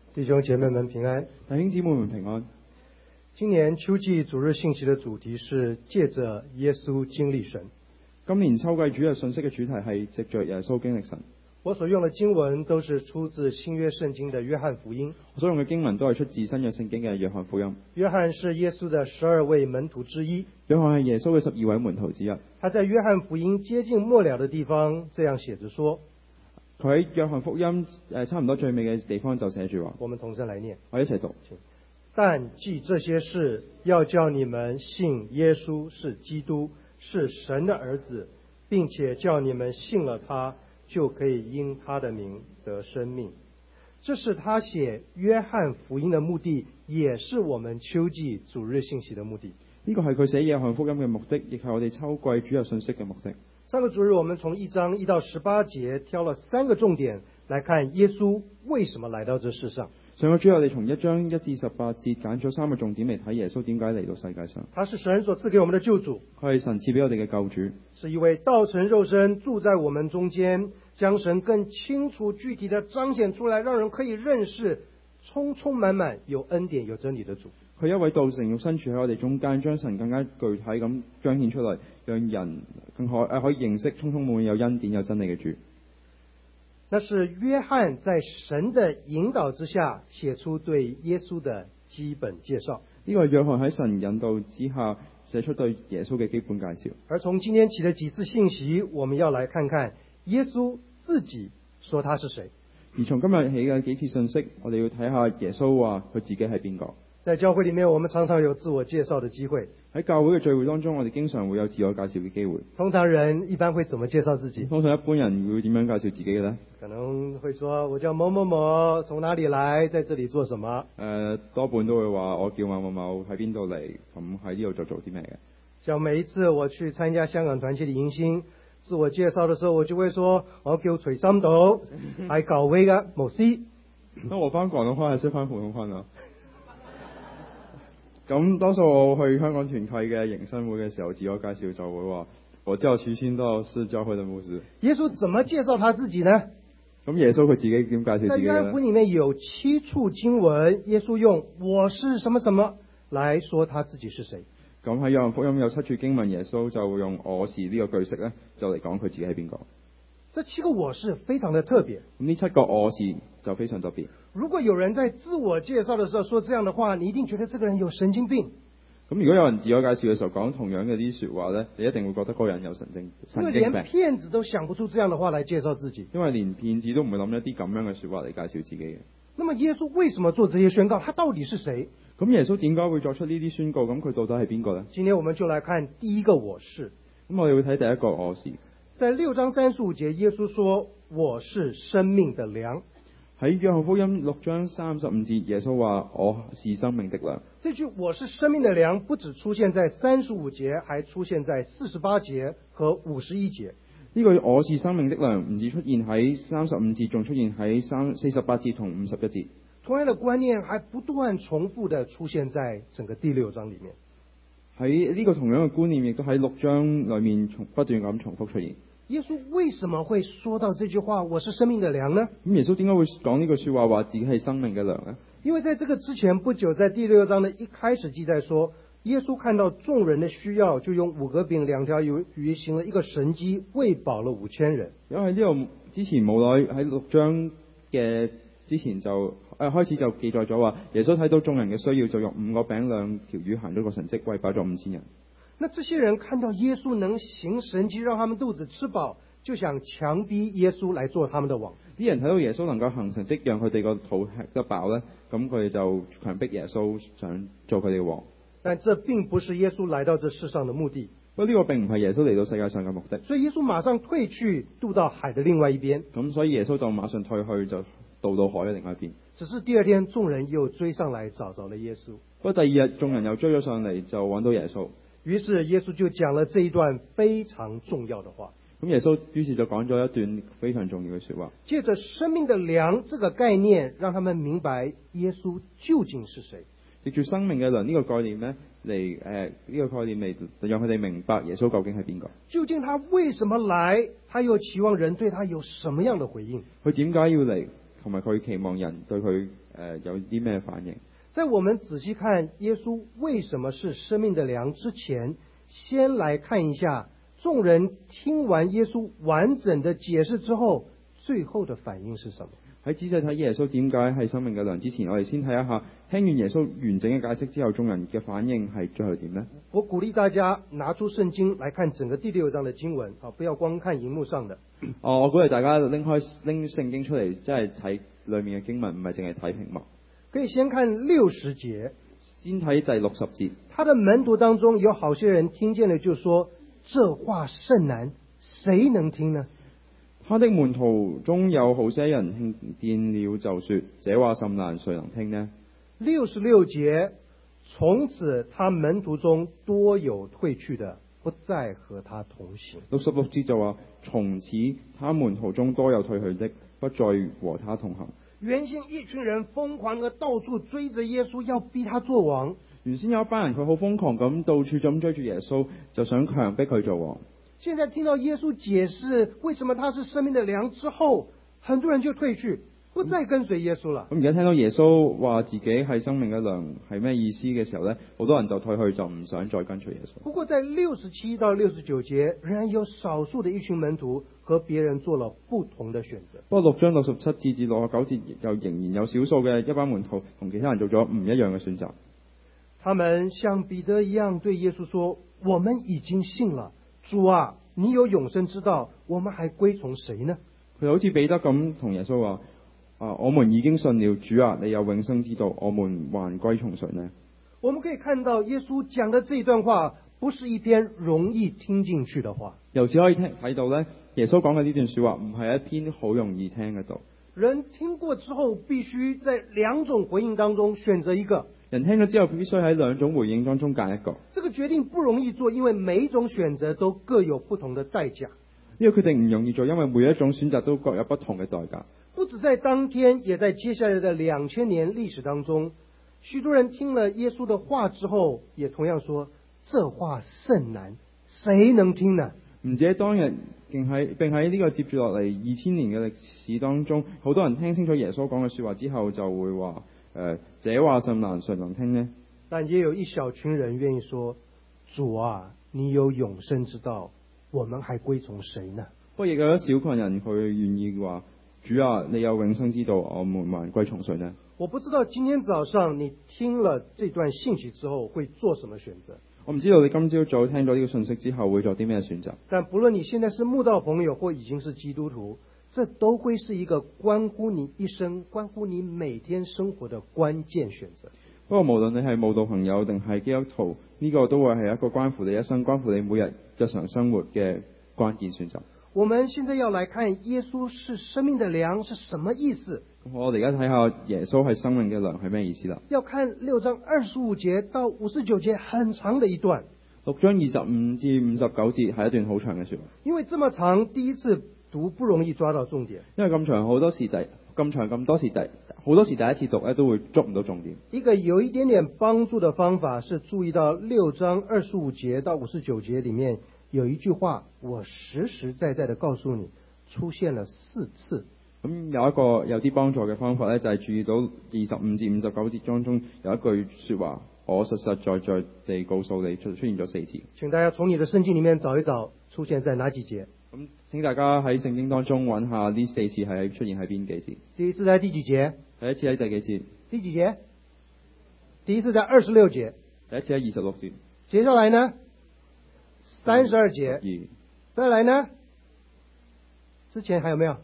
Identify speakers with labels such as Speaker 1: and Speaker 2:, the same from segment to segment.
Speaker 1: 弟兄姐妹们平安，
Speaker 2: 弟兄姊妹們平安。
Speaker 1: 今年秋季主日信息的主題是借着耶穌經歷神。
Speaker 2: 今年秋季主日信息嘅主題係藉着耶穌經歷神。
Speaker 1: 我所用的經文都是出自新約聖經的約翰福音。
Speaker 2: 我所用嘅經文都係出自新約聖經嘅約翰福音。
Speaker 1: 約翰是耶穌的12位門徒之一。
Speaker 2: 約翰係耶穌嘅12位門徒之一。
Speaker 1: 他在約翰福音接近末了的地方這樣寫着說，
Speaker 2: 佢喺約翰福音差唔多最尾嘅地方就寫住話，
Speaker 1: 我們同聲來念，
Speaker 2: 我一齊讀。
Speaker 1: 但記這些事，要叫你們信耶穌是基督，是神的兒子，並且叫你們信了他，就可以因他的名得生命。這是他寫約翰福音的目的，也是我們秋季主日信息的目的。
Speaker 2: 呢個係佢寫約翰福音嘅目的，亦係我哋秋季主日信息嘅目的。
Speaker 1: 上個主日我們從1章1到18節挑了3個重點來看耶穌為什麼來到這世上。
Speaker 2: 上個主日我哋從1章1至18節揀咗3個重點嚟睇耶穌點解嚟到世界上。
Speaker 1: 他是神所賜給我們的救主，
Speaker 2: 佢係神賜俾我哋嘅救主，
Speaker 1: 是一位道成肉身住在我們中間，將神更清楚具體的彰顯出來，讓人可以認識充充滿滿有恩典有真理的主。
Speaker 2: 佢一位道成肉身處喺我哋中間，將神更加具體咁彰顯出嚟，讓人更可以認識充充滿滿有恩典有真理嘅主。
Speaker 1: 那是約翰在神的引導之下寫出對耶穌的基本介紹。
Speaker 2: 呢個係約翰喺神引導之下寫出對耶穌嘅基本介紹。
Speaker 1: 而從今天起的幾次信息，我們要來看看耶穌自己說他是誰。
Speaker 2: 而從今日起嘅幾次信息，我哋要睇下耶穌話佢自己係邊個。
Speaker 1: 在教會裡面，我們常常有自我介紹的機會。
Speaker 2: 喺教會嘅聚會當中，我哋經常會有自我介紹嘅機會。
Speaker 1: 通常人一般會怎麼介紹自己？
Speaker 2: 通常一般人會點樣介紹自己嘅呢？
Speaker 1: 可能會說我叫某某某，從哪裡來，在這裡做什麼。
Speaker 2: 多半都會話我叫某某某，喺邊度嚟，咁喺呢度做啲咩嘅。
Speaker 1: 像每一次我去參加香港團契的迎新，自我介紹的時候，我就會說我叫徐心道，係教會嘅牧師。
Speaker 2: 那我翻廣東話係識翻普通話啊。咁多數我去香港團契嘅迎新會嘅時候，自我介紹就會話我叫徐心道，是教會的牧師。
Speaker 1: 耶穌怎麼介紹他自己呢？
Speaker 2: 咁耶穌佢自己點介紹自己呢？
Speaker 1: 在約翰福音裡面有7處經文，耶穌用我是什麼什麼來說他自己是誰。
Speaker 2: 咁喺約翰福音有7處經文，耶穌就會用我是呢個句式咧，就嚟講佢自己係邊個。
Speaker 1: 這7個我是非常的特別。
Speaker 2: 咁呢7個我是就非常特別。
Speaker 1: 如果有人在自我介紹的時候說這樣的話，你一定覺得這個人有神經病。
Speaker 2: 咁如果有人自我介紹嘅時候講同樣嘅啲說話咧，你一定會覺得嗰個人有神經病。
Speaker 1: 因為連騙子都想不出這樣的話來介紹自己。
Speaker 2: 因為連騙子都唔會諗一啲咁樣嘅說話嚟介紹自己嘅。
Speaker 1: 那麼耶穌為什麼做這些宣告？他到底是誰？
Speaker 2: 咁耶穌點解會作出呢啲宣告？咁佢到底係邊個呢？
Speaker 1: 今天我們就來看第一個我是。
Speaker 2: 咁我哋會睇第一個我是。
Speaker 1: 在6章35節，耶穌說我是生命的糧。
Speaker 2: 喺約翰福音6章35節，耶穌話我是生命的糧。
Speaker 1: 這句我是生命的糧不只出現在35節，還出現在48節和51節。
Speaker 2: 呢個我是生命的糧唔止出現喺35節，仲出現喺48節同51節。
Speaker 1: 同樣的觀念還不斷重複地出現在整個第6章裡面。
Speaker 2: 喺呢個同樣嘅觀念亦都喺6章裡面不斷咁重複出現。
Speaker 1: 耶穌為什麼會說到這句話我是生命的糧呢？
Speaker 2: 咁耶穌點解會講呢句說話，話自己係生命嘅糧呢？
Speaker 1: 因為在這個之前不久，在第6章的一開始記載說，耶穌看到眾人的需要，就用5個餅2條魚行了一個神蹟，餵飽了5000人。
Speaker 2: 因為呢度之前冇耐喺6章嘅之前就開始就記載咗話，耶穌睇到眾人嘅需要，就用5個餅2條魚行咗個神蹟，餵飽咗5000人。
Speaker 1: 那這些人看到耶穌能行神蹟，讓他們肚子吃飽，就想強逼耶穌來做他們的王。
Speaker 2: 啲人睇到耶穌能夠行神蹟，讓佢哋個肚吃得飽呢，咁佢哋就強迫耶穌想做佢哋嘅王。
Speaker 1: 但這並不是耶穌來到這世上的目的。
Speaker 2: 不過呢個並唔係耶穌嚟到世界上嘅目的。
Speaker 1: 所以耶穌馬上退去，渡到海的另外一邊。
Speaker 2: 咁所以耶穌就馬上退去，就渡到海嘅另外一邊。
Speaker 1: 只是第二天眾人又追上來找着了耶穌。
Speaker 2: 不過第二日眾人又追咗上嚟，就揾到耶穌。
Speaker 1: 於是耶穌就講了這一段非常重要的話。
Speaker 2: 咁耶穌於是就講咗一段非常重要嘅說話。
Speaker 1: 借着生命的糧這個概念，讓他們明白耶穌究竟是誰。
Speaker 2: 藉住生命嘅糧呢個概念呢，呢個概念嚟讓佢哋明白耶穌究竟係邊個。
Speaker 1: 究竟他為什麼來？他又期望人對他有什麼樣的回應？
Speaker 2: 佢點解要嚟？同埋佢期望人對佢有啲咩反應。
Speaker 1: 在我們仔細看耶穌為什麼是生命的糧之前，先來看一下眾人聽完耶穌完整的解釋之後，最後的反應是什麼？
Speaker 2: 喺仔細睇耶穌點解係生命嘅糧之前，我哋先睇一下聽完耶穌完整嘅解釋之後，眾人嘅反應係最後點呢？
Speaker 1: 我鼓勵大家拿出聖經來看整個第6章的經文，不要光看熒幕上的。
Speaker 2: 我鼓勵大家拎聖經出嚟，即係睇裏面嘅經文，唔係淨係睇屏幕。
Speaker 1: 可以先看60節，
Speaker 2: 先睇第60節。
Speaker 1: 他的門徒當中有好些人聽見了就說：這話甚難，誰能聽呢？
Speaker 2: 他的門徒中有好些人聽見了就說：這話甚難，誰能聽呢
Speaker 1: ？66節，從此他門徒中多有退去的，不再和他同行。
Speaker 2: 66節就話：從此他門徒中多有退去的，不再和他同行。
Speaker 1: 原先一群人瘋狂地到處追着耶穌，要逼他做王。
Speaker 2: 原先有一班人佢好瘋狂咁到處咁追住耶穌，就想強迫佢做王。
Speaker 1: 現在聽到耶穌解釋為什麼他是生命的糧之後，很多人就退去，不再跟隨耶穌了。
Speaker 2: 咁而家聽到耶穌話自己係生命嘅糧係咩意思嘅時候呢，好多人就退去，就唔想再跟隨耶穌。
Speaker 1: 不過在67到69節，仍然有少數的一群門徒和別人做了不同的選擇。
Speaker 2: 不過6章67節至69節又仍然有少數嘅一班門徒同其他人做咗唔一樣嘅選擇。
Speaker 1: 他們像彼得一樣對耶穌說：我們已經信了，主啊，你有永生之道，我們還歸從誰呢？
Speaker 2: 佢好似彼得咁同耶穌話：我們已經信了，主啊，你有永生之道，我們還歸從誰呢？
Speaker 1: 我們可以看到耶穌講的這一段話，不是一篇容易聽進去的話。
Speaker 2: 由此可以睇到呢，耶穌講嘅呢段說話唔係一篇好容易聽嘅道。
Speaker 1: 人聽過之後，必須在兩種回應當中選擇一個。
Speaker 2: 人聽咗之後，必須喺兩種回應當中揀一個。
Speaker 1: 這個決定不容易做，因為每一種選擇都各有不同的代價。
Speaker 2: 呢個決定唔容易做，因為每一種選擇都各有不同嘅代價。
Speaker 1: 不止在當天，也在接下來的2000年歷史當中，許多人聽了耶穌的話之後，也同樣說：這話甚難，誰能聽呢？
Speaker 2: 唔止喺當日，並喺呢個接住落嚟2000年嘅歷史當中，好多人聽清楚耶穌講嘅說話之後，就會話：這話甚難，誰能聽呢？
Speaker 1: 但也有一小群人願意說：主啊，你有永生之道，我們還歸從誰呢？
Speaker 2: 不過亦有一小群人佢願意話：主啊，你有永生之道，我們還歸從誰呢？
Speaker 1: 我不知道今天早上你聽了這段信息之後會做什麼選擇。
Speaker 2: 我唔知道你今朝早聽咗呢個信息之後會做啲咩選擇。但
Speaker 1: 不論你現在是慕道朋友或已經是基督徒，這都會是一個關乎你一生、關乎你每天生活的關鍵選擇。
Speaker 2: 不過無論你係慕道朋友定係基督徒，呢個都會係一個關乎你一生、關乎你每日日常生活嘅關鍵選擇。
Speaker 1: 我們現在要來看耶穌是生命的糧是什麼意思？
Speaker 2: 我哋而家睇下耶穌係生命嘅糧係咩意思啦？
Speaker 1: 要看6章25節到59節，很長的一段。
Speaker 2: 6章25至59節係一段好長嘅說話。
Speaker 1: 因為這麼長，第一次讀不容易抓到重點。
Speaker 2: 因為咁長，好多時第一次讀咧都會捉唔到重點。
Speaker 1: 一個有一點點幫助的方法是注意到6章25節到59節裡面有一句話，我實實在在的告訴你，出現了4次。
Speaker 2: 咁有啲幫助嘅方法咧，就係注意到25至59節當中有一句說話，我實實在在地告訴你，出現咗4次。
Speaker 1: 請大家從你的聖經裡面找一找，出現在哪幾節？
Speaker 2: 咁請大家喺聖經當中揾下呢4次係出現喺邊幾節？
Speaker 1: 第一次在第幾節？
Speaker 2: 第一次喺第幾節？
Speaker 1: 第幾節？第一次在26節。
Speaker 2: 第一次喺26節。
Speaker 1: 接下來呢？32節。再來呢？之前還有沒有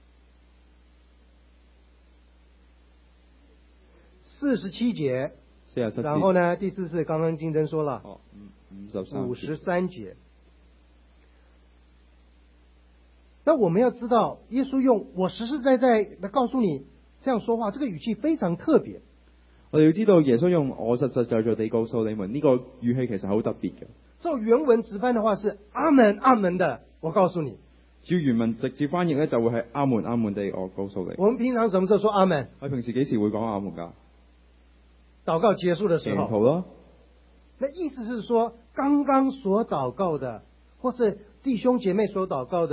Speaker 1: ？47節。
Speaker 2: 47節。
Speaker 1: 然後呢？第4次剛剛金珍說了。53節。那我們要知道，耶穌用我實實在在的告訴你這樣說話，這個語氣非常特別。
Speaker 2: 我哋要知道耶穌用我實實在在地告訴你們，呢個語氣其實好特別嘅。
Speaker 1: 照原文直翻的話是阿門阿門的，我告訴你。
Speaker 2: 照原文直接翻譯呢，就會係阿門阿門地，我告訴你。
Speaker 1: 我們平常什麼時候說阿門？
Speaker 2: 我平時幾時會講阿門㗎？
Speaker 1: 禱告結束的時候。
Speaker 2: 好咯。
Speaker 1: 那意思是說，剛剛所禱告的，或者弟兄姐妹所禱告的，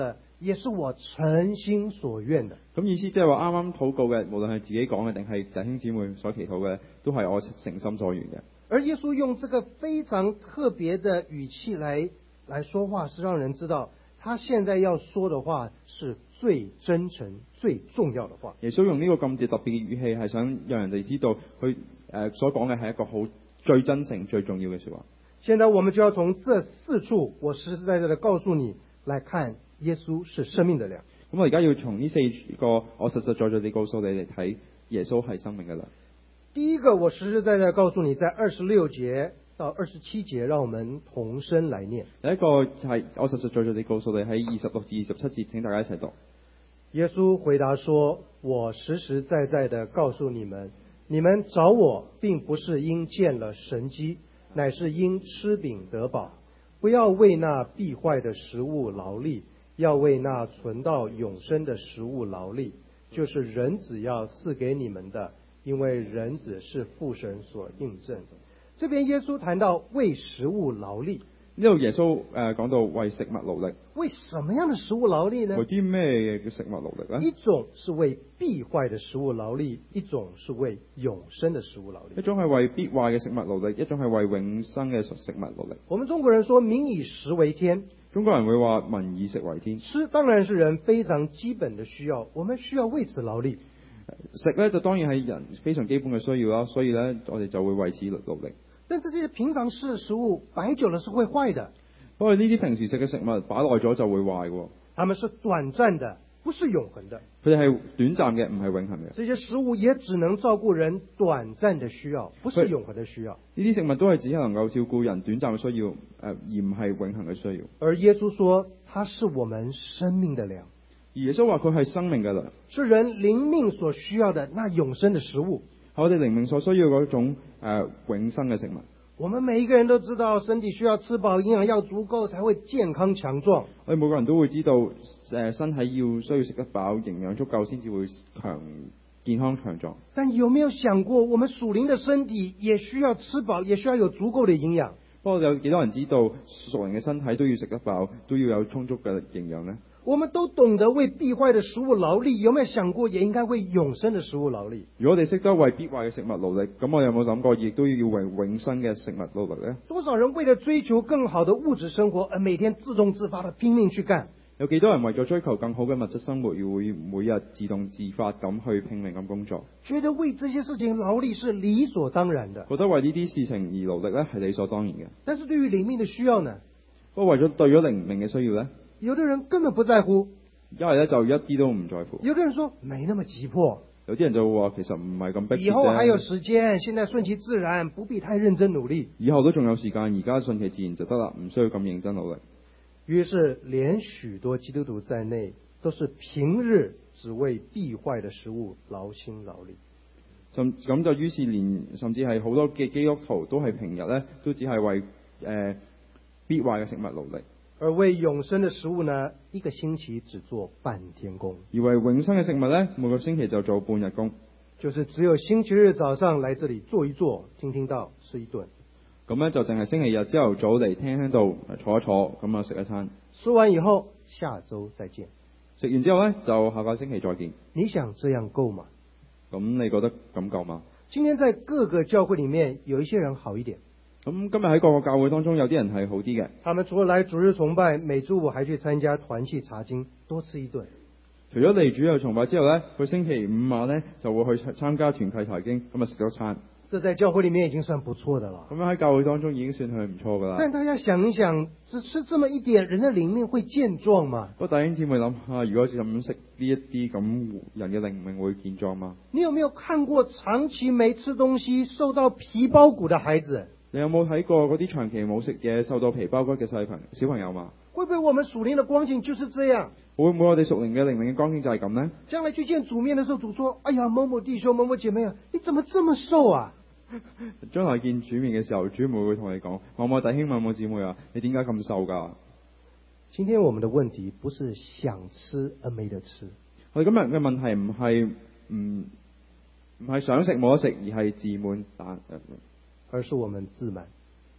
Speaker 1: 也是我誠心所願的。
Speaker 2: 咁意思即係話啱啱禱告嘅，無論係自己講嘅定係弟兄姊妹所祈禱嘅，都係我誠心所願嘅。
Speaker 1: 而耶穌用這個非常特別的語氣來說話，是讓人知道他現在要說的話是最真誠、最重要的話。
Speaker 2: 耶穌用呢個咁特別嘅語氣，係想讓人哋知道佢所講嘅係一個好最真誠、最重要嘅說話。
Speaker 1: 現在我們就要從這四處我實實在在的告訴你來看，耶穌是生命的糧。
Speaker 2: 咁我而家要從呢四個我實實在在地告訴你嚟睇，耶穌係生命嘅糧。
Speaker 1: 第一個我實實在在告訴你，在26節到27節，讓我們同聲來念。
Speaker 2: 第一個係我實實在在地告訴你，喺26至27節，請大家一齊讀。
Speaker 1: 耶穌回答說：我實實在在的告訴你們，你們找我並不是因見了神蹟，乃是因吃餅得飽。不要為那必壞的食物勞力，要為那存到永生的食物勞力，就是人子要賜給你們的，因為人子是父神所印證的。這邊耶穌談到為食物勞力，
Speaker 2: 呢度耶穌講到為食物勞力。
Speaker 1: 為什麼樣的食物勞力呢？
Speaker 2: 為啲咩嘅食物勞力呢？
Speaker 1: 一種是為必壞的食物勞力，一種是為永生的食物勞力。
Speaker 2: 一種係為必壞嘅食物勞力，一種係為永生嘅食物勞力。
Speaker 1: 我們中國人說民以食為天，
Speaker 2: 中國人會話民以食為天。
Speaker 1: 吃當然是人非常基本的需要，我們需要為此勞力。
Speaker 2: 食呢就當然係人非常基本嘅需要啦，所以呢，我哋就會為此勞力。
Speaker 1: 但這些平常吃的食物擺久了是會壞的。
Speaker 2: 不過呢啲平時食嘅食物擺耐咗就會壞嘅。
Speaker 1: 它們是短暫的，不是永恆的。
Speaker 2: 佢哋係短暫嘅，唔係永恆嘅。
Speaker 1: 這些食物也只能照顧人短暫的需要，不是永恆的需要。
Speaker 2: 呢啲食物都係只能夠照顧人短暫嘅需要，而唔係永恆嘅需要。
Speaker 1: 而耶穌說，它是我們生命的糧。
Speaker 2: 而耶穌話佢係生命嘅糧，
Speaker 1: 是人靈命所需要的那永生的食物，
Speaker 2: 係我哋靈命所需要嗰種永生嘅食物。
Speaker 1: 我們每一個人都知道，身體需要吃飽，營養要足夠，才會健康強壯。
Speaker 2: 我哋每個人都會知道，身體需要食得飽，營養足夠，先至會健康強壯。
Speaker 1: 但有沒有想過，我們屬靈的身體也需要吃飽，也需要有足夠的營養？
Speaker 2: 不過有幾多人知道，屬靈嘅身體都要食得飽，都要有充足嘅營養呢？
Speaker 1: 我們都懂得為必壞的食物勞力，有沒有想過也應該為永生的食物勞力？
Speaker 2: 如果我哋識得為必壞嘅食物勞力，咁我有冇諗過，亦都要為永生嘅食物勞力呢？
Speaker 1: 多少人為了追求更好的物質生活，而每天自動自發地拼命去幹？
Speaker 2: 有幾多人為咗追求更好嘅物質生活，要會每日自動自發咁去拼命咁工作？
Speaker 1: 覺得為這些事情勞力是理所當然的，
Speaker 2: 覺得為呢啲事情而勞力呢係理所當然嘅。
Speaker 1: 但是對於靈命的需要呢？
Speaker 2: 不過為咗對咗靈命嘅需要呢？
Speaker 1: 有的人根本不在乎，
Speaker 2: 因為呢就一啲都唔在乎。
Speaker 1: 有的人說沒那麼急迫，
Speaker 2: 有啲人就會話其實唔係咁迫切啫。
Speaker 1: 以後還有時間，現在順其自然，不必太認真努力。
Speaker 2: 以後都仲有時間，而家順其自然就得啦，唔需要咁認真努力。
Speaker 1: 於是連許多基督徒在內，都是平日只為必壞的食物勞心勞力。
Speaker 2: 咁就於是甚至係好多嘅基督徒都係平日呢，都只係為必壞嘅食物勞力。
Speaker 1: 而為永生的食物呢，一個星期只做半天工。
Speaker 2: 而為永生嘅食物呢，每個星期就做半日工。
Speaker 1: 就是只有星期日早上來這裡坐一坐，聽聽道，吃一頓。
Speaker 2: 咁呢就淨係星期日朝頭早嚟聽道坐一坐，咁啊食一餐。
Speaker 1: 吃完以後，下週再見。
Speaker 2: 食完之後呢，就下個星期再見。
Speaker 1: 你想這樣夠嗎？
Speaker 2: 咁你覺得咁夠嗎？
Speaker 1: 今天在各個教會裡面，有一些人好一點。
Speaker 2: 咁今日喺各個教會當中，有啲人係好啲嘅。
Speaker 1: 他們除了來主日崇拜，每週五還去參加團契查經，多吃一頓。
Speaker 2: 除咗嚟主日崇拜之後呢，佢星期五晚呢就會去參加團契查經，咁啊食咗餐。
Speaker 1: 這在教會裡面已經算不錯的了。
Speaker 2: 咁樣喺教會當中已經算係唔錯噶啦。
Speaker 1: 但大家想一想，只吃這麼一點，人的靈命會健壯嗎？
Speaker 2: 不過弟兄姊妹諗下，如果就咁食呢一啲咁，人嘅靈命會健壯嗎？
Speaker 1: 你有沒有看過長期沒吃東西、瘦到皮包骨的孩子？
Speaker 2: 你有冇睇過嗰啲長期冇食嘢、瘦到皮包骨嘅小朋友嘛？
Speaker 1: 會不會我們屬靈的光景就是這樣？
Speaker 2: 會唔會我哋屬靈嘅靈命嘅光景就係咁呢？
Speaker 1: 將來去見主面的時候，主說：哎呀，某某弟兄、某某姐妹啊，你怎麼這麼瘦啊？
Speaker 2: 將來見主面嘅時候，主妹會同你講：某某弟兄、某某姊妹啊，你點解咁瘦㗎？
Speaker 1: 今天我們的問題不是想吃而沒得吃。
Speaker 2: 我哋今日嘅問題唔係想食冇得食，而係自滿而是我們自滿。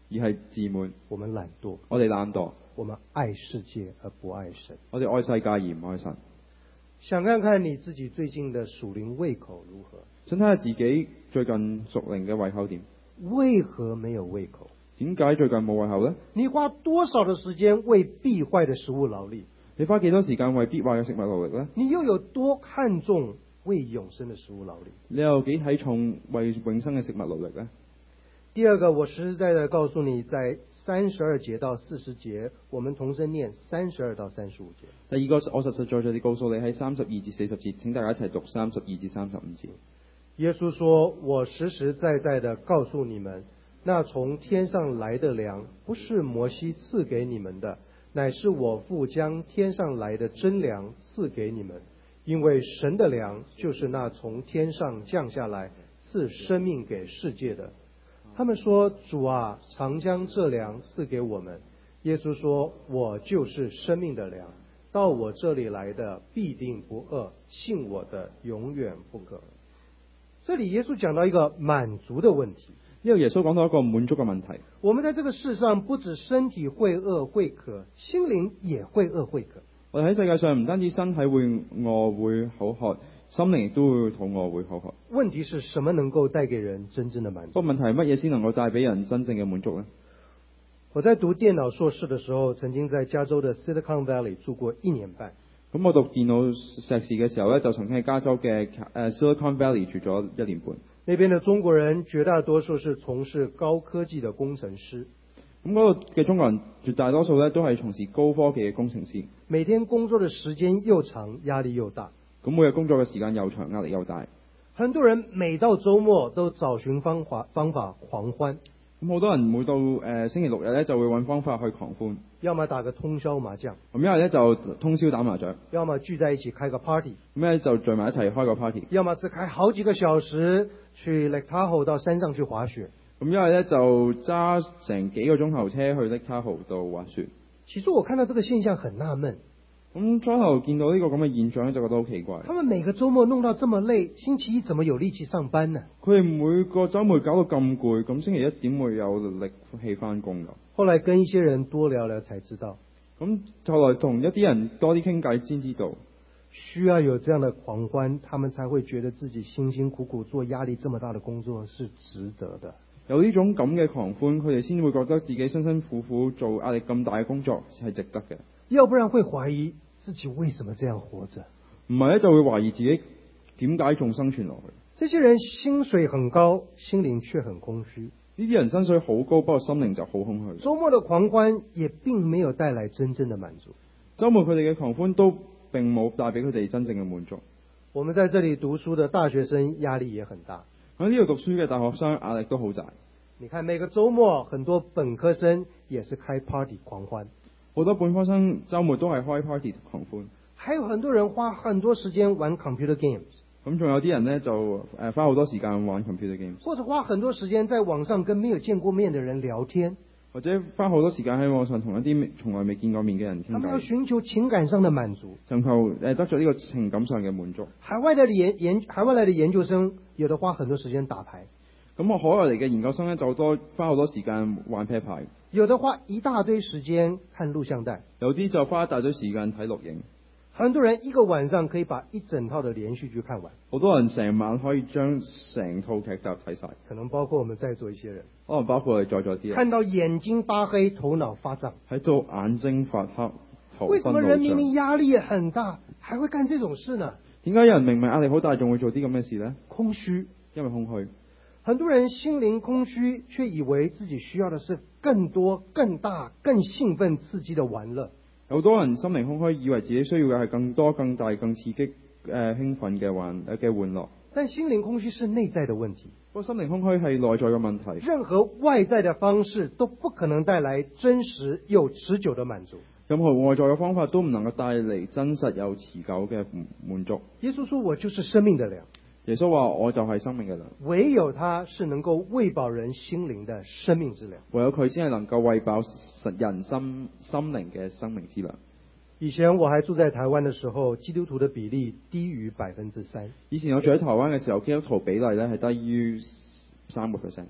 Speaker 2: 而係自滿。
Speaker 1: 我們懶惰，
Speaker 2: 我哋懶惰，
Speaker 1: 我們愛世界而不愛神。
Speaker 2: 我哋愛世界而唔愛神。
Speaker 1: 想看看你自己最近的屬靈胃口如何？
Speaker 2: 想睇下自己最近屬靈嘅胃口點？
Speaker 1: 為何沒有胃口？
Speaker 2: 點解最近冇胃口呢？
Speaker 1: 你花多少的時間為必壞的食物勞力？
Speaker 2: 你花幾多時間為必壞嘅食物勞力呢？
Speaker 1: 你又有多看重為永生的食物勞力？
Speaker 2: 你又幾睇重為永生嘅食物勞力呢？
Speaker 1: 第二個，我實實在在告訴你，在32節到40節，我們同聲念32到35節。
Speaker 2: 第二個，我實實在在地告訴你，喺32至40節，請大家一齊讀32至35節。
Speaker 1: 耶穌說：我實實在在地告訴你們，那從天上來的糧，不是摩西賜給你們的，乃是我父將天上來的真糧賜給你們。因為神的糧就是那從天上降下來賜生命給世界的。他們說：主啊，常將這糧賜給我們。耶穌說：我就是生命的糧，到我這裡來的必定不餓，信我的永遠不渴。這裡耶穌講到一個滿足的問題。
Speaker 2: 呢個耶穌講到一個滿足嘅問題。
Speaker 1: 我們在這個世上，不止身體會餓會渴，心靈也會餓會渴。
Speaker 2: 我哋喺世界上唔單止身體會餓會口渴，心靈亦都會肚餓會口渴。
Speaker 1: 問題是什麼能夠帶給人真正的滿足？
Speaker 2: 個問題係乜嘢先能夠帶俾人真正嘅滿足呢？
Speaker 1: 我在讀電腦碩士的時候，曾經在加州的 Silicon Valley 住過1年半。
Speaker 2: 咁我讀電腦碩士嘅時候呢，就曾經喺加州嘅Silicon Valley 住咗1年半。
Speaker 1: 那邊的中國人絕大多數是從事高科技的工程師。
Speaker 2: 咁嗰度嘅中國人絕大多數呢都係從事高科技嘅工程師。
Speaker 1: 每天工作的時間又長，壓力又大。
Speaker 2: 咁每日工作嘅時間又長，壓力又大。
Speaker 1: 很多人每到週末都找尋方法狂歡。
Speaker 2: 咁好多人每到星期六日呢，就會揾方法去狂歡。
Speaker 1: 要麼打個通宵麻將。
Speaker 2: 咁一係呢，就通宵打麻將。
Speaker 1: 要麼聚在一起開個 party。
Speaker 2: 咁呢，就聚埋一齊開個 party。
Speaker 1: 要麼是開好幾個小時去 Lake Tahoe 到山上去滑雪。
Speaker 2: 咁一係呢，就揸成幾個鐘頭車去 Lake Tahoe 度滑雪。
Speaker 1: 其實我看到這個現象很納悶。
Speaker 2: 咁初頭見到呢個咁嘅現象咧，就覺得好奇怪。
Speaker 1: 他們每個週末弄到這麼累，星期一怎麼有力氣上班呢？
Speaker 2: 佢哋每個週末搞到咁攰，咁星期一點會有力氣返工㗎？
Speaker 1: 後來跟一些人多聊聊才知道。
Speaker 2: 咁後來同一啲人多啲傾偈先知道，
Speaker 1: 需要有這樣的狂歡，他們才會覺得自己辛辛苦苦做壓力這麼大的工作是值得的。
Speaker 2: 有呢種咁嘅狂歡，佢哋先會覺得自己辛辛苦苦做壓力咁大嘅工作係值得嘅。
Speaker 1: 要不然會懷疑自己為什麼這樣活着？
Speaker 2: 唔係咧，就會懷疑自己點解仲生存落去。
Speaker 1: 這些人薪水很高，心靈卻很空虛。
Speaker 2: 呢啲人薪水好高，不過心靈就好空虛。
Speaker 1: 週末的狂歡也並沒有帶來真正的滿足。
Speaker 2: 週末佢哋嘅狂歡都並冇帶俾佢哋真正嘅滿足。
Speaker 1: 我們在這裡讀書的大學生壓力也很大。
Speaker 2: 喺呢度讀書嘅大學生壓力都好大。
Speaker 1: 你看每個週末，很多本科生也是開 party 狂歡。
Speaker 2: 好多本科生週末都係開 party 狂歡。
Speaker 1: 還有很多人花很多時間玩 computer games。
Speaker 2: 咁仲有啲人呢，就花好多時間玩 computer games，
Speaker 1: 或者花很多時間在網上跟沒有見過面的人聊天，
Speaker 2: 或者花好多時間喺網上同一啲從來未見過面嘅人傾偈。
Speaker 1: 他們要尋求情感上的滿足，
Speaker 2: 尋求得咗呢個情感上嘅滿足。
Speaker 1: 海外來的研究生有的花很多時間打牌，
Speaker 2: 咁我海外嚟嘅研究生呢，就花好多時間玩啤牌，
Speaker 1: 有的花一大堆時間看錄像帶，
Speaker 2: 有啲就花一大堆時間睇錄影。
Speaker 1: 很多人一個晚上可以把一整套的連續劇看完，
Speaker 2: 好多人成晚可以將成套劇集睇晒，
Speaker 1: 可能包括我們在座一些人，
Speaker 2: 可能包括我哋在座啲人，
Speaker 1: 看到眼睛發黑，頭腦發脹，
Speaker 2: 喺度眼睛發黑，頭
Speaker 1: 為什麼人明明壓力很大，還會幹這種事呢？
Speaker 2: 點解有人明明壓力好大，仲會做啲咁嘅事呢？
Speaker 1: 空虛，
Speaker 2: 因為空虛。
Speaker 1: 很多人心靈空虛，卻以為自己需要的是更多、更大、更興奮、刺激的玩樂。
Speaker 2: 有好多人心靈空虛，以為自己需要嘅係更多、更大、更刺激、興奮嘅玩樂。
Speaker 1: 但心靈空虛是內在的問題。
Speaker 2: 不過心靈空虛係內在嘅問題。
Speaker 1: 任何外在的方式都不可能帶來真實又持久的滿足。
Speaker 2: 任何外在嘅方法都唔能夠帶嚟真實又持久嘅滿足。
Speaker 1: 耶穌說：我就是生命的糧。
Speaker 2: 耶穌話：我就係生命嘅糧。
Speaker 1: 唯有他是能夠餵飽人心靈的生命之糧。
Speaker 2: 唯有佢先係能夠餵飽人心靈嘅生命之糧。
Speaker 1: 以前我還住在台灣的時候，基督徒的比例低於3%。
Speaker 2: 以前我住喺台灣嘅時候，基督徒比例咧係低於3%。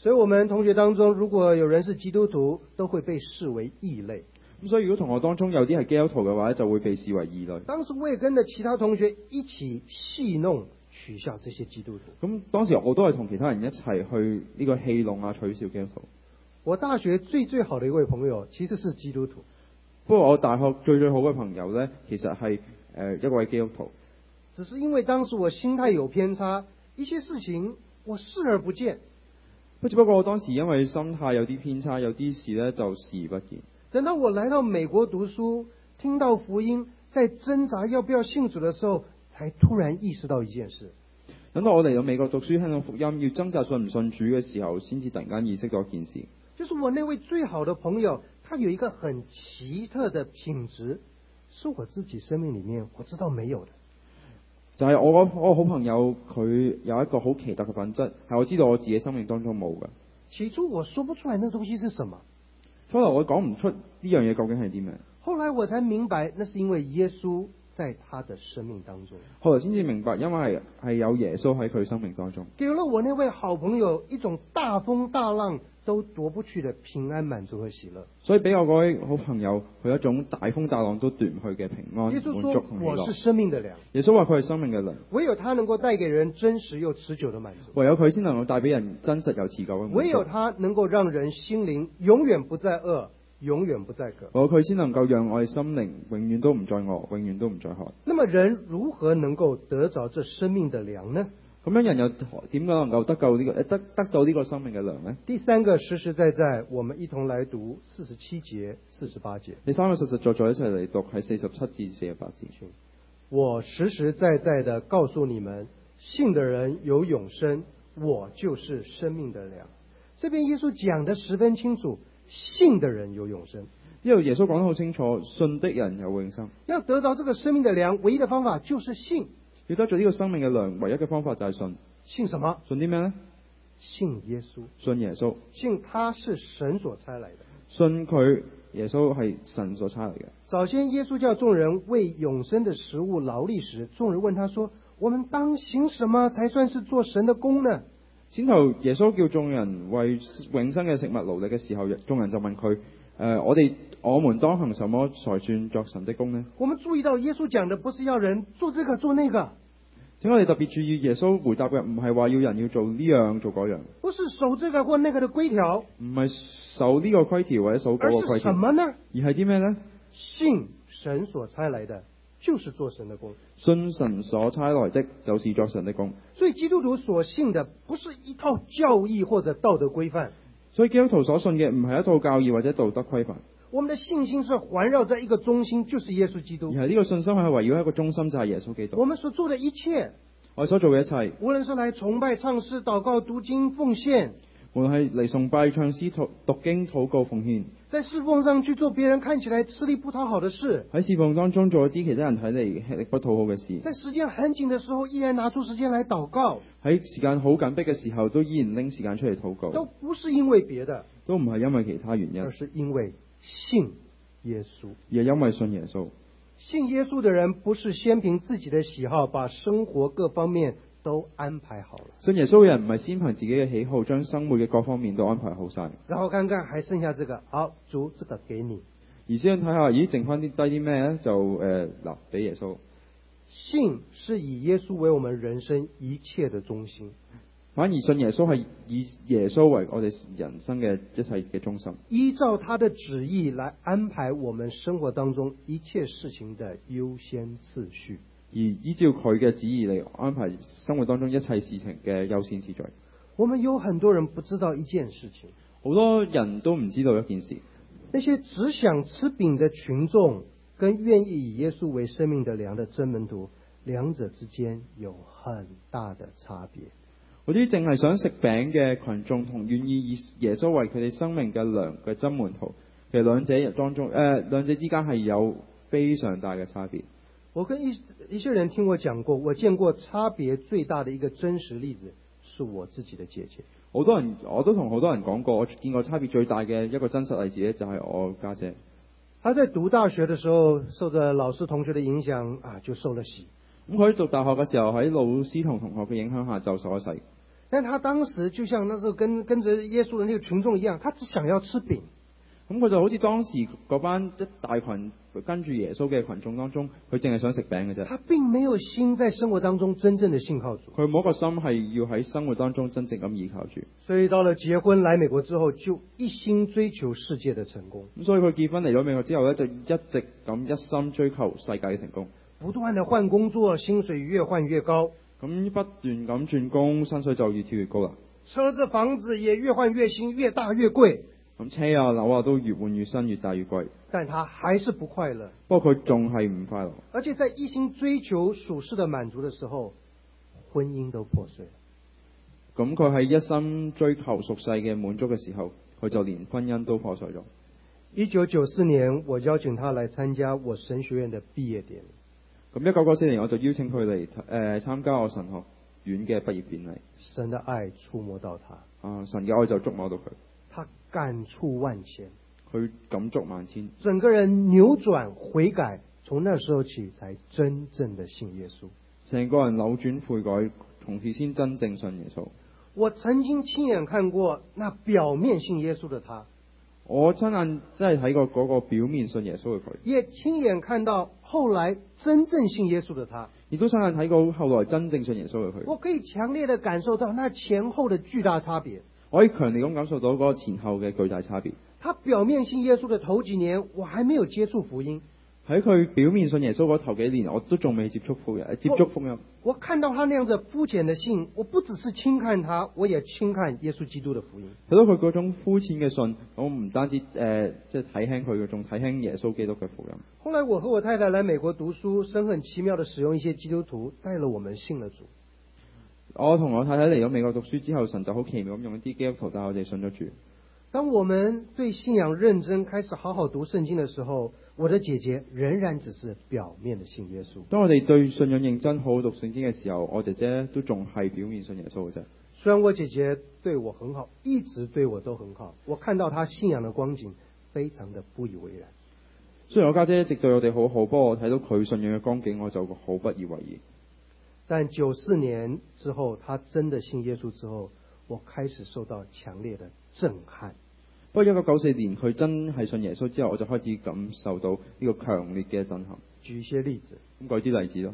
Speaker 1: 所以我們同學當中，如果有人是基督徒，都會被視為異類。
Speaker 2: 咁所以如果同學當中有啲係基督徒嘅話，就會被視為異類。
Speaker 1: 當時我也跟着其他同學一起戲弄取笑這些基督徒。
Speaker 2: 咁當時我都係同其他人一齊去呢個戲弄啊取笑基督徒。
Speaker 1: 我大學最好的一位朋友其實是基督徒。
Speaker 2: 不過我大學最好嘅朋友呢，其實係一位基督徒。
Speaker 1: 只是因為當時我心態有偏差，一些事情我視而不見。
Speaker 2: 只不過我當時因為心態有啲偏差，有啲事呢就視而不見。
Speaker 1: 等到我來到美國讀書，聽到福音，在掙扎要不要信主的時候，才突然意識到一件事。
Speaker 2: 等到我嚟到美國讀書，聽到福音要掙扎信唔信主嘅時候，先至突然間意識到一件事，
Speaker 1: 就是我那位最好的朋友，他有一個很奇特的品質，是我自己生命裡面我知道沒有的。
Speaker 2: 就係我個好朋友，佢有一個好奇特嘅品質，係我知道我自己生命當中冇嘅。
Speaker 1: 起初我說不出來那東西是什麼，
Speaker 2: 初頭我講唔出呢樣嘢究竟係啲咩。
Speaker 1: 後來我才明白，那是因為耶穌在他的生命當中。
Speaker 2: 後來先至明白，因為係有耶穌喺佢生命當中，
Speaker 1: 給了我那位好朋友一種大風大浪都奪不去的平安滿足和喜樂。
Speaker 2: 所以俾我嗰位好朋友佢一種大風大浪都奪唔去嘅平安、
Speaker 1: 耶穌
Speaker 2: 滿足
Speaker 1: 說
Speaker 2: 同喜樂。
Speaker 1: 我是生命的糧。
Speaker 2: 耶穌話佢係生命嘅糧，
Speaker 1: 唯有他能夠帶給人真實又持久的滿足。
Speaker 2: 唯有佢先能夠帶俾人真實又持久嘅滿足。
Speaker 1: 唯有他能夠讓人心靈永遠不再餓，永遠不再渴。
Speaker 2: 唯有佢先能夠讓我哋心靈永遠都唔再餓，永遠都唔再渴。
Speaker 1: 那麼人如何能夠得着這生命的糧呢？
Speaker 2: 咁樣人又點解能夠得到呢個生命嘅糧呢？
Speaker 1: 第三個實實在在，我們一同來讀47節、48節。
Speaker 2: 第三個實實在在一齊嚟讀係47至48節。
Speaker 1: 我實實在在地告訴你們，信的人有永生，我就是生命的糧。這邊耶穌講得十分清楚，信的人有永生。
Speaker 2: 呢度耶穌講得好清楚，信的人有永生。
Speaker 1: 要得到這個生命的糧，唯一的方法就是信。
Speaker 2: 要得咗呢個生命嘅糧，唯一嘅方法就係信。
Speaker 1: 信什麼？
Speaker 2: 信啲咩呢？
Speaker 1: 信耶穌。
Speaker 2: 信耶穌。
Speaker 1: 信他是神所差來的。
Speaker 2: 信佢耶穌係神所差嚟嘅。
Speaker 1: 早先耶穌叫眾人為永生的食物勞力時，眾人問他說：我們當行什麼才算是做神的工呢？
Speaker 2: 先頭耶穌叫眾人為永生嘅食物勞力嘅時候，眾人就問佢：我們當行什麼才算作神的工呢？
Speaker 1: 我們注意到耶穌講的不是要人做這個做那個。
Speaker 2: 請我哋特別注意，耶穌回答嘅唔係話要人要做呢樣做嗰樣，
Speaker 1: 不是守這個或那個的規條，
Speaker 2: 唔係守呢個規條或者守嗰個規條，
Speaker 1: 而是什麼呢？
Speaker 2: 而係啲咩呢？
Speaker 1: 信神所差來的，就是做神的工。
Speaker 2: 信神所差來的，就是作神的工。
Speaker 1: 所以基督徒所信的，不是一套教義或者道德規範。
Speaker 2: 所以基督徒所信嘅唔係一套教義或者道德規範。
Speaker 1: 我們的信心是環繞在一個中心，就是耶穌基督。
Speaker 2: 而係呢個信心係圍繞一個中心，就係耶穌基督。
Speaker 1: 我們所做的一切，
Speaker 2: 我哋所做嘅一切，
Speaker 1: 無論是來崇拜、唱詩、禱告、讀經、奉獻，
Speaker 2: 無論係嚟崇拜、唱詩、讀經、禱告、奉獻，
Speaker 1: 在侍奉上去做別人看起來吃力不討好的事，
Speaker 2: 喺侍奉當中做一啲其他人睇嚟吃力不討好嘅事，
Speaker 1: 在時間很緊的時候依然拿出時間來禱告，
Speaker 2: 喺時間好緊迫嘅時候都依然拎時間出嚟禱告，
Speaker 1: 都不是因為別的，
Speaker 2: 都唔係因為其他原因，
Speaker 1: 而是因為信耶穌。
Speaker 2: 而係因為信耶穌。
Speaker 1: 信耶穌的人不是先憑自己的喜好把生活各方面都安排好了，
Speaker 2: 信耶穌嘅人唔係先憑自己嘅喜好將生活嘅各方面都安排好晒，
Speaker 1: 然後看看還剩下這個，好，主這個給你。
Speaker 2: 而先睇下，咦，剩翻啲低啲咩咧？就俾耶穌。
Speaker 1: 信是以耶穌為我們人生一切的中心，
Speaker 2: 反而信耶穌係以耶穌為我哋人生嘅一切嘅中心，
Speaker 1: 依照他的旨意來安排我們生活當中一切事情的優先次序，
Speaker 2: 而依照佢嘅旨意嚟安排生活當中一切事情嘅優先次序。
Speaker 1: 我們有很多人不知道一件事情，
Speaker 2: 好多人都唔知道一件事，
Speaker 1: 那些只想吃餅的群眾跟願意以耶穌為生命的糧的真門徒，兩者之間有很大的差別。
Speaker 2: 嗰啲淨係想食餅嘅群眾同願意以耶穌為佢哋生命嘅糧嘅真門徒，其實兩者之間係有非常大嘅差別。
Speaker 1: 我跟一些人聽我講過，我見過差別最大的一個真實例子，是我自己的姐姐。我都同好多人講過，我見過差別最大嘅一個真實例子咧，就係我家姐。她在讀大學的時候，受着老師同學的影響就受了洗。
Speaker 2: 咁佢讀大學嘅時候喺老師同同學嘅影響下就受咗洗。
Speaker 1: 但他當時就像那時候跟着耶穌的那個群眾一樣，他只想要吃餅。
Speaker 2: 咁佢就好似當時嗰班一大群跟住耶穌嘅群眾當中，佢淨係想食餅嘅啫。
Speaker 1: 他並沒有心在生活當中真正的信靠主。
Speaker 2: 佢冇一個心係要喺生活當中真正咁依靠主。
Speaker 1: 所以到了結婚來美國之後，就一心追求世界的成功。
Speaker 2: 咁所以佢結婚嚟咗美國之後呢，就一直咁一心追求世界嘅成功。
Speaker 1: 不斷地換工作，薪水越換越高。
Speaker 2: 咁不斷咁轉工，薪水就越跳越高啦。
Speaker 1: 車子房子也越換越新，越大越貴。
Speaker 2: 咁車啊樓啊都越換越新，越大越貴。
Speaker 1: 但他還是不快樂。
Speaker 2: 不過佢仲係唔快樂。
Speaker 1: 而且在一心追求屬世的滿足的時候，婚姻都破碎了。
Speaker 2: 咁佢喺一心追求屬世嘅滿足嘅時候，佢就連婚姻都破碎咗。
Speaker 1: 1994年，我邀請他來參加我神學院的畢業典禮。
Speaker 2: 咁1994年我就邀請佢嚟參加我神學院嘅畢業典禮。
Speaker 1: 神的愛觸摸到他。
Speaker 2: 神嘅愛就觸摸到佢。
Speaker 1: 他感觸萬千。
Speaker 2: 佢感觸萬千。
Speaker 1: 整個人扭轉悔改，從那時候起才真正的信耶穌。
Speaker 2: 成個人扭轉悔改，從此先真正信耶穌。
Speaker 1: 我曾經親眼看過那表面信耶穌的他。
Speaker 2: 我親眼真係睇過嗰個表面信耶穌嘅佢。
Speaker 1: 也親眼看到後來真正信耶穌的他。
Speaker 2: 亦都親眼睇過後來真正信耶穌嘅佢。
Speaker 1: 我可以強烈地感受到那前後的巨大差別。
Speaker 2: 我可以強烈咁感受到嗰個前後嘅巨大差別。
Speaker 1: 他表面信耶穌的頭幾年，我還沒有接觸福音。
Speaker 2: 喺佢表面信耶穌嗰頭幾年，我都仲未接觸福音。
Speaker 1: 我看到他那樣子膚淺的信，我不只是輕看他，我也輕看耶穌基督的福音。
Speaker 2: 睇到佢嗰種膚淺嘅信，我唔單止即係睇輕佢，仲睇輕耶穌基督嘅福音。
Speaker 1: 後來我和我太太來美國讀書，神很奇妙地使用一些基督徒帶了我們信了主。
Speaker 2: 我同我太太嚟咗美國讀書之後，神就好奇妙咁用一啲基督徒帶我哋信咗主。
Speaker 1: 當我們對信仰認真，開始好好讀聖經的時候，我的姐姐仍然只是表面的信耶穌。
Speaker 2: 當我哋對信仰認真，好好讀聖經嘅時候，我姐姐都仲係表面信耶穌嘅啫。
Speaker 1: 雖然我姐姐對我很好，一直對我都很好，我看到她信仰的光景，非常的不以為然。
Speaker 2: 雖然我家姐一直對我哋好好，不過我睇到佢信仰嘅光景，我就好不以為然。但
Speaker 1: 94年之後，她真的信耶穌之後，我開始受到強烈的震撼。
Speaker 2: 不過1994年佢真係信耶穌之後，我就開始感受到呢個強烈嘅震撼。
Speaker 1: 舉一些例子，
Speaker 2: 咁舉啲例子咯。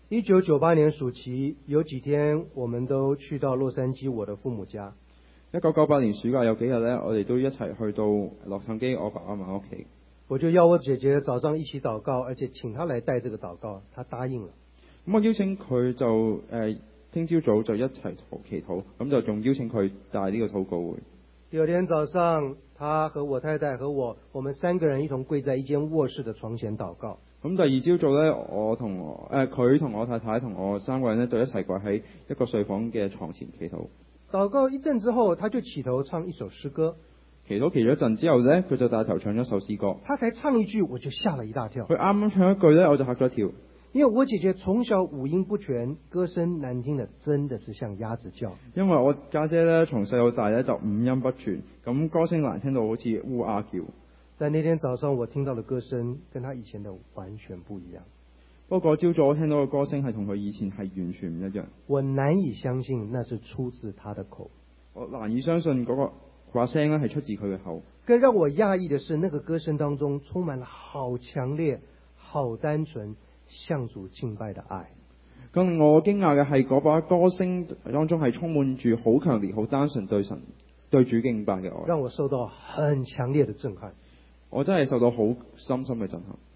Speaker 1: 1998年暑期有幾天，我們都去到洛杉磯我的父母家。
Speaker 2: 1998年暑假有幾日呢，我哋都一齊去到洛杉磯我爸爸媽媽屋企。
Speaker 1: 我就邀我姐姐早上一起禱告，而且請她來帶這個禱告，她答應了。
Speaker 2: 咁我邀請佢就聽朝早就一齊祈禱，咁就仲邀請佢帶呢個禱告會。
Speaker 1: 第二天早上，他和我太太和我們三個人一同跪在一間臥室的床前禱告。
Speaker 2: 咁第二朝早呢，佢同我太太同我三個人呢，就一齊跪喺一個睡房嘅床前祈禱。
Speaker 1: 禱告一陣之後，他就起頭唱一首詩歌。
Speaker 2: 祈禱祈咗一陣之後呢，佢就帶頭唱咗首詩歌。
Speaker 1: 他才唱一句，我就嚇了一大跳。
Speaker 2: 佢啱啱唱一句呢，我就嚇咗一跳。
Speaker 1: 因為我姐姐從小五音不全，歌聲難聽的真的是像鴨子叫。
Speaker 2: 因為我家姐呢，從細到大呢，就五音不全，咁歌聲難聽到好似烏鴉叫。
Speaker 1: 但那天早上我聽到的歌聲跟他以前的完全不一樣。
Speaker 2: 不過朝早我聽到嘅歌聲係同佢以前係完全唔一樣。
Speaker 1: 我難以相信那是出自他的口。
Speaker 2: 我難以相信嗰個話聲呢係出自佢嘅口。
Speaker 1: 更讓我訝異的是，那個歌聲當中充滿了好強烈、好單純向主敬拜的愛。
Speaker 2: 更令我驚訝嘅係嗰把歌聲當中係充滿住好強烈、好單純對神、對主敬拜嘅愛，
Speaker 1: 讓我受到很強烈的震撼。
Speaker 2: 我真係受到好深深嘅震撼。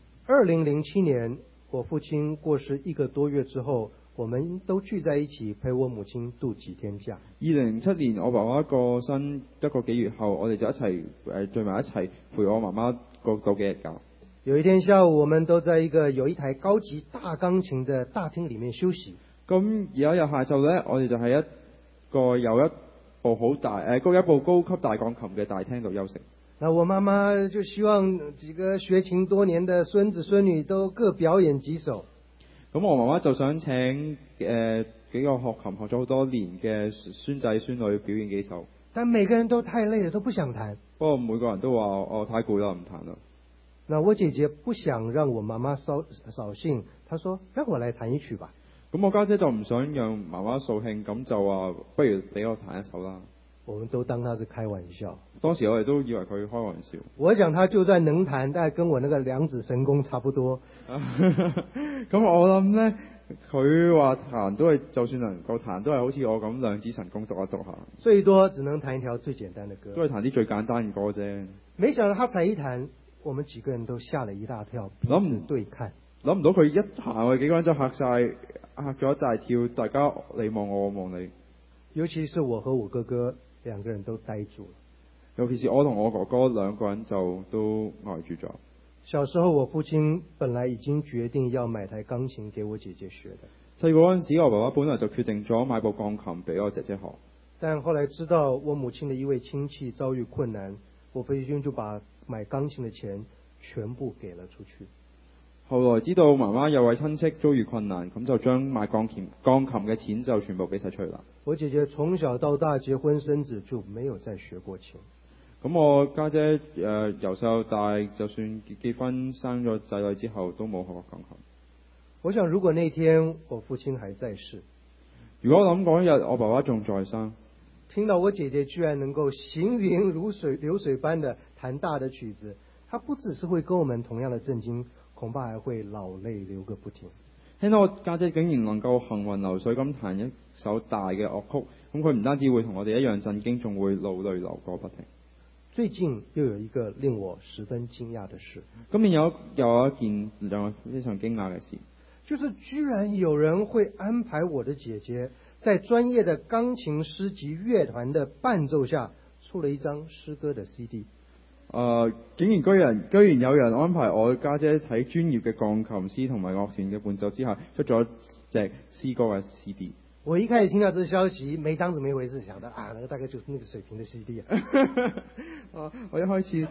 Speaker 1: 2007年，我父親過世1個多月之後，我們都聚在一起陪我母親度幾天假。
Speaker 2: 2007年，我爸爸過身1個幾月後，我哋就一齊聚埋一齊陪我媽媽過幾日假。
Speaker 1: 有一天下午，我們都在有一台高級大鋼琴的大廳裡面休息。
Speaker 2: 咁有一日下晝呢，我哋就喺有一部高級大鋼琴嘅大廳度休息。
Speaker 1: 那我媽媽就希望幾個學琴多年的孫子孫女都各表演幾首。
Speaker 2: 咁我媽媽就想請幾個學琴學咗好多年嘅孫仔孫女表演幾首。
Speaker 1: 但每個人都太累了，都不想彈。
Speaker 2: 不過每個人都話我太攰啦，唔彈啦。那
Speaker 1: 我姐姐不想讓我媽媽掃興，她說讓我來彈一曲吧。
Speaker 2: 咁咁我家姐就唔想讓媽媽掃興，咁就話不如俾我彈一首啦。
Speaker 1: 我們都當他是開玩笑。
Speaker 2: 當時我哋都以為佢開玩笑。
Speaker 1: 我想他就算能彈，但係跟我那個兩指神功差不多。
Speaker 2: 咁我諗呢，佢話彈都係，就算能夠彈，都係好似我咁兩指神功讀一讀下。
Speaker 1: 最多只能彈一條最簡單的歌。
Speaker 2: 都係彈啲最簡單嘅歌啫。
Speaker 1: 沒想到他才一彈，我們幾個人都嚇了一大跳，彼此對看。
Speaker 2: 諗唔到佢一彈，我哋幾個人就嚇咗一大跳，大家你望我，我望你。
Speaker 1: 尤其是我和我哥哥兩個人都呆住了。
Speaker 2: 尤其是我同我哥哥兩個人就都呆住咗。
Speaker 1: 小時候我父親本來已經決定要買台鋼琴給我姐姐學的。
Speaker 2: 細個嗰陣時，我爸爸本來就決定咗買部鋼琴俾我姐姐學。
Speaker 1: 但後來知道我母親的一位親戚遭遇困難，我父親就把買鋼琴的錢全部給了出去。
Speaker 2: 後來知道媽媽有位親戚遭遇困難，咁就將買鋼琴嘅錢就全部俾晒出去啦。
Speaker 1: 我姐姐從小到大結婚生子就沒有再學過琴。
Speaker 2: 咁我家姐由細到大，就算結婚生咗仔女之後，都冇學過鋼琴。
Speaker 1: 我想如果那天我父親還在世，
Speaker 2: 如果我諗嗰一日我爸爸仲在生，
Speaker 1: 聽到我姐姐居然能夠行雲流水般的彈大的曲子，她不只是會跟我們同樣的震驚，恐怕還會老淚流個不停。
Speaker 2: 聽到我家姐竟然能夠行雲流水咁彈一首大嘅樂曲，咁佢唔單止會同我哋一樣震驚，仲會老淚流個不停。
Speaker 1: 最近又有一個令我十分驚訝的事。
Speaker 2: 今年有一件讓我非常驚訝嘅事，
Speaker 1: 就是居然有人會安排我的姐姐在專業的鋼琴師級樂團的伴奏下出了一張詩歌的 CD。
Speaker 2: 竟然居然有人安排我家姐喺專業嘅鋼琴師同埋樂團嘅伴奏之下出咗隻詩歌嘅 CD。
Speaker 1: 我一開始聽到這個消息，沒當怎麼一回事，想到那個大概就是那個水平的 CD
Speaker 2: 我一開始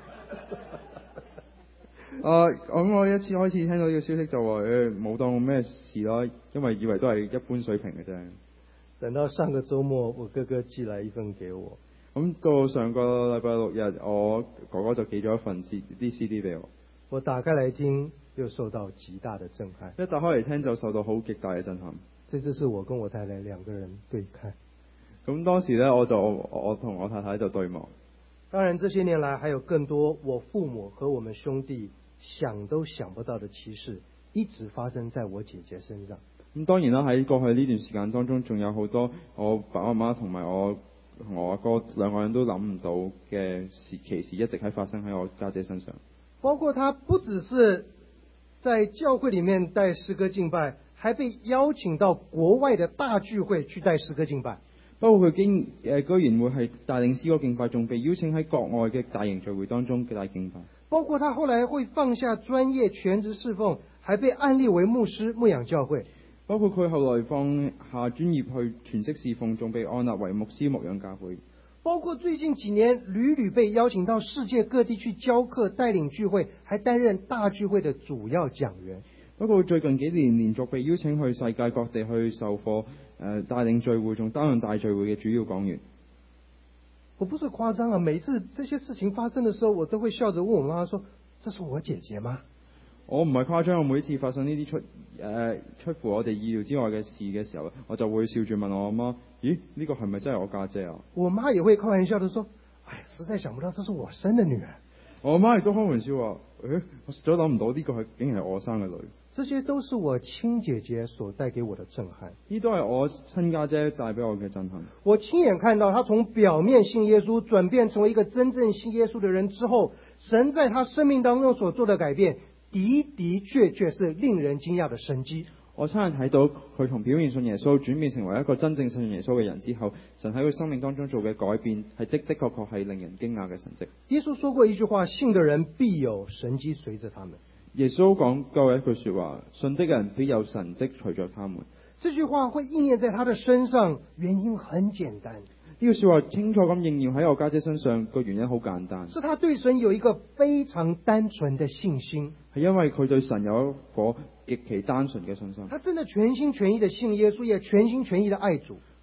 Speaker 2: 我一次開始聽到呢個消息就話冇當咩事啦，因為以為都係一般水平嘅啫。
Speaker 1: 等到上個週末，我哥哥寄來一份給我。
Speaker 2: 咁到上個禮拜六日，我哥哥就寄咗一份啲 CD 俾我。
Speaker 1: 我打開來聽，又受到極大的震撼。
Speaker 2: 一打開嚟聽就受到好極大嘅震撼。
Speaker 1: 這就是我跟我太太兩個人對看。
Speaker 2: 咁當時呢，我同我太太就對望。
Speaker 1: 當然，這些年來還有更多我父母和我們兄弟想都想不到的奇事，一直發生在我姐姐身上。
Speaker 2: 咁當然啦，喺過去呢段時間當中，仲有好多我爸爸媽媽同埋我同我阿哥兩個人都諗唔到嘅奇事，一直喺發生喺我家姐身上。
Speaker 1: 包括他不只是在教會裏面帶詩歌敬拜，還被邀請到國外的大聚會去帶詩歌敬拜。
Speaker 2: 包括佢居然會係帶領詩歌敬拜，仲被邀請喺國外嘅大型聚會當中嘅帶敬拜。
Speaker 1: 包括他後來會放下專業全職侍奉，還被按立為牧師牧養教會。
Speaker 2: 包括佢後來放下專業去全職侍奉，仲被按立為牧師牧養教會。
Speaker 1: 包括最近幾年屢屢被邀請到世界各地去教課帶領聚會，還擔任大聚會的主要講員。
Speaker 2: 不過最近幾年連續被邀請去世界各地去授課，帶領聚會，仲擔任大聚會嘅主要講員。
Speaker 1: 我不是誇張啊，每次這些事情發生的時候，我都會笑着問我媽媽說：這是我姐姐嗎？
Speaker 2: 我唔係誇張，我每次發生呢啲出乎我哋意料之外嘅事嘅時候，我就會笑住問我阿媽：咦，呢個係咪真係我家姐啊？
Speaker 1: 我媽也會開玩笑地說：哎，實在想不到這是我生的女兒。
Speaker 2: 我媽亦都開玩笑話：我實在諗唔到呢個竟然係我生嘅女。
Speaker 1: 這些都是我親姐姐所帶給我的震撼。
Speaker 2: 呢都係我親家姐帶俾我嘅震撼。
Speaker 1: 我親眼看到她從表面信耶穌轉變成為一個真正信耶穌的人之後，神在她生命當中所做的改變，的確是令人驚訝的神蹟。
Speaker 2: 我親眼睇到佢從表面信耶穌轉變成為一個真正信耶穌嘅人之後，神喺佢生命當中做嘅改變係的確係令人驚訝嘅神蹟。
Speaker 1: 耶穌說過一句話：信的人必有神蹟隨着他們。
Speaker 2: 耶穌講過一句說話：信的人必有神蹟隨着他們。
Speaker 1: 這句話會應驗在他的身上，原因很簡單。
Speaker 2: 呢個說話清楚咁應驗喺我家姐身上，個原因好簡單，
Speaker 1: 是他對神有一個非常單純的信心，
Speaker 2: 係因為佢對神有一顆極其單純嘅信心。
Speaker 1: 他真的全心全意的信耶穌，也全心全意的愛主。
Speaker 2: 佢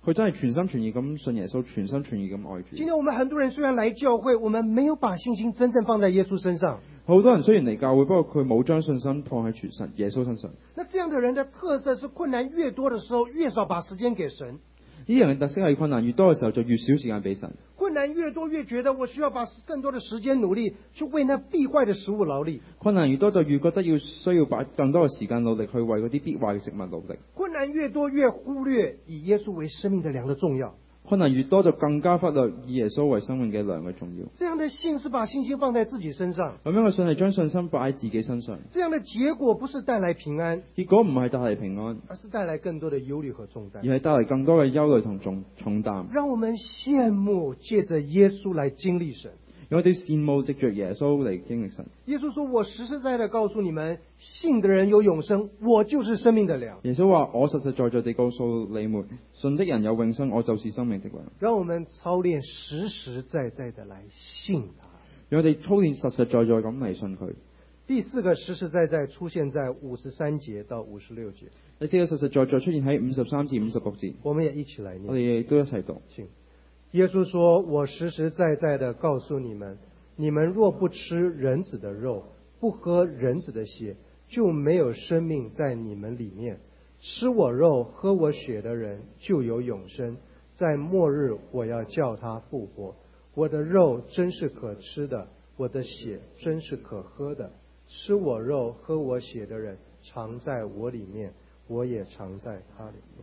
Speaker 2: 佢真係全心全意咁信耶穌，全心全意咁愛主。
Speaker 1: 今天我们很多人虽然来教会，我们没有把信心真正放在耶稣身上。
Speaker 2: 好多人雖然嚟教會，不過佢冇將信心放喺全神耶穌身上。
Speaker 1: 那这样的人的特色是，困难越多的时候，越少把时間給神。
Speaker 2: 呢樣嘅特色係困難越多嘅時候，就越少時間俾神。
Speaker 1: 困難越多，越覺得我需要把更多的時間努力去為那必壞的食物勞力。
Speaker 2: 困難越多，就越覺得需要把更多嘅時間努力去為嗰啲必壞嘅食物努力。
Speaker 1: 困難越多，越忽略以耶穌為生命的糧的重要。
Speaker 2: 困難越多，就更加忽略以耶穌為生命嘅糧嘅重要。
Speaker 1: 這樣的信是把信心放在自己身上，
Speaker 2: 咁樣嘅信係將信心擺喺自己身上。
Speaker 1: 這樣的結果不是帶來平安，
Speaker 2: 結果唔係帶嚟平安，
Speaker 1: 而是帶來更多的憂慮和重擔，
Speaker 2: 而係帶嚟更多嘅憂慮同重擔。
Speaker 1: 讓我們羨慕借着耶穌來經歷神。
Speaker 2: 有啲羨慕藉着耶穌嚟經歷神。
Speaker 1: 耶穌說：我實實在在告訴你們，信的人有永生，我就是生命的糧。
Speaker 2: 耶穌話：我實實在在地告訴你們，信的人有永生，我就是生命的糧。
Speaker 1: 讓我們操練實實在在的來信他。
Speaker 2: 讓我哋操練實實在在咁嚟信佢。
Speaker 1: 第四個實實在在出現在53節到56節。
Speaker 2: 第四個實實在在出現喺53至56節。
Speaker 1: 我們也一起來念。
Speaker 2: 我哋亦都一齊讀。
Speaker 1: 請。耶穌說：我實實在在的告訴你們，你們若不吃人子的肉，不喝人子的血，就沒有生命在你們裡面。吃我肉喝我血的人就有永生，在末日我要叫他復活。我的肉真是可吃的，我的血真是可喝的。吃我肉喝我血的人常在我裡面，我也常在他裡面。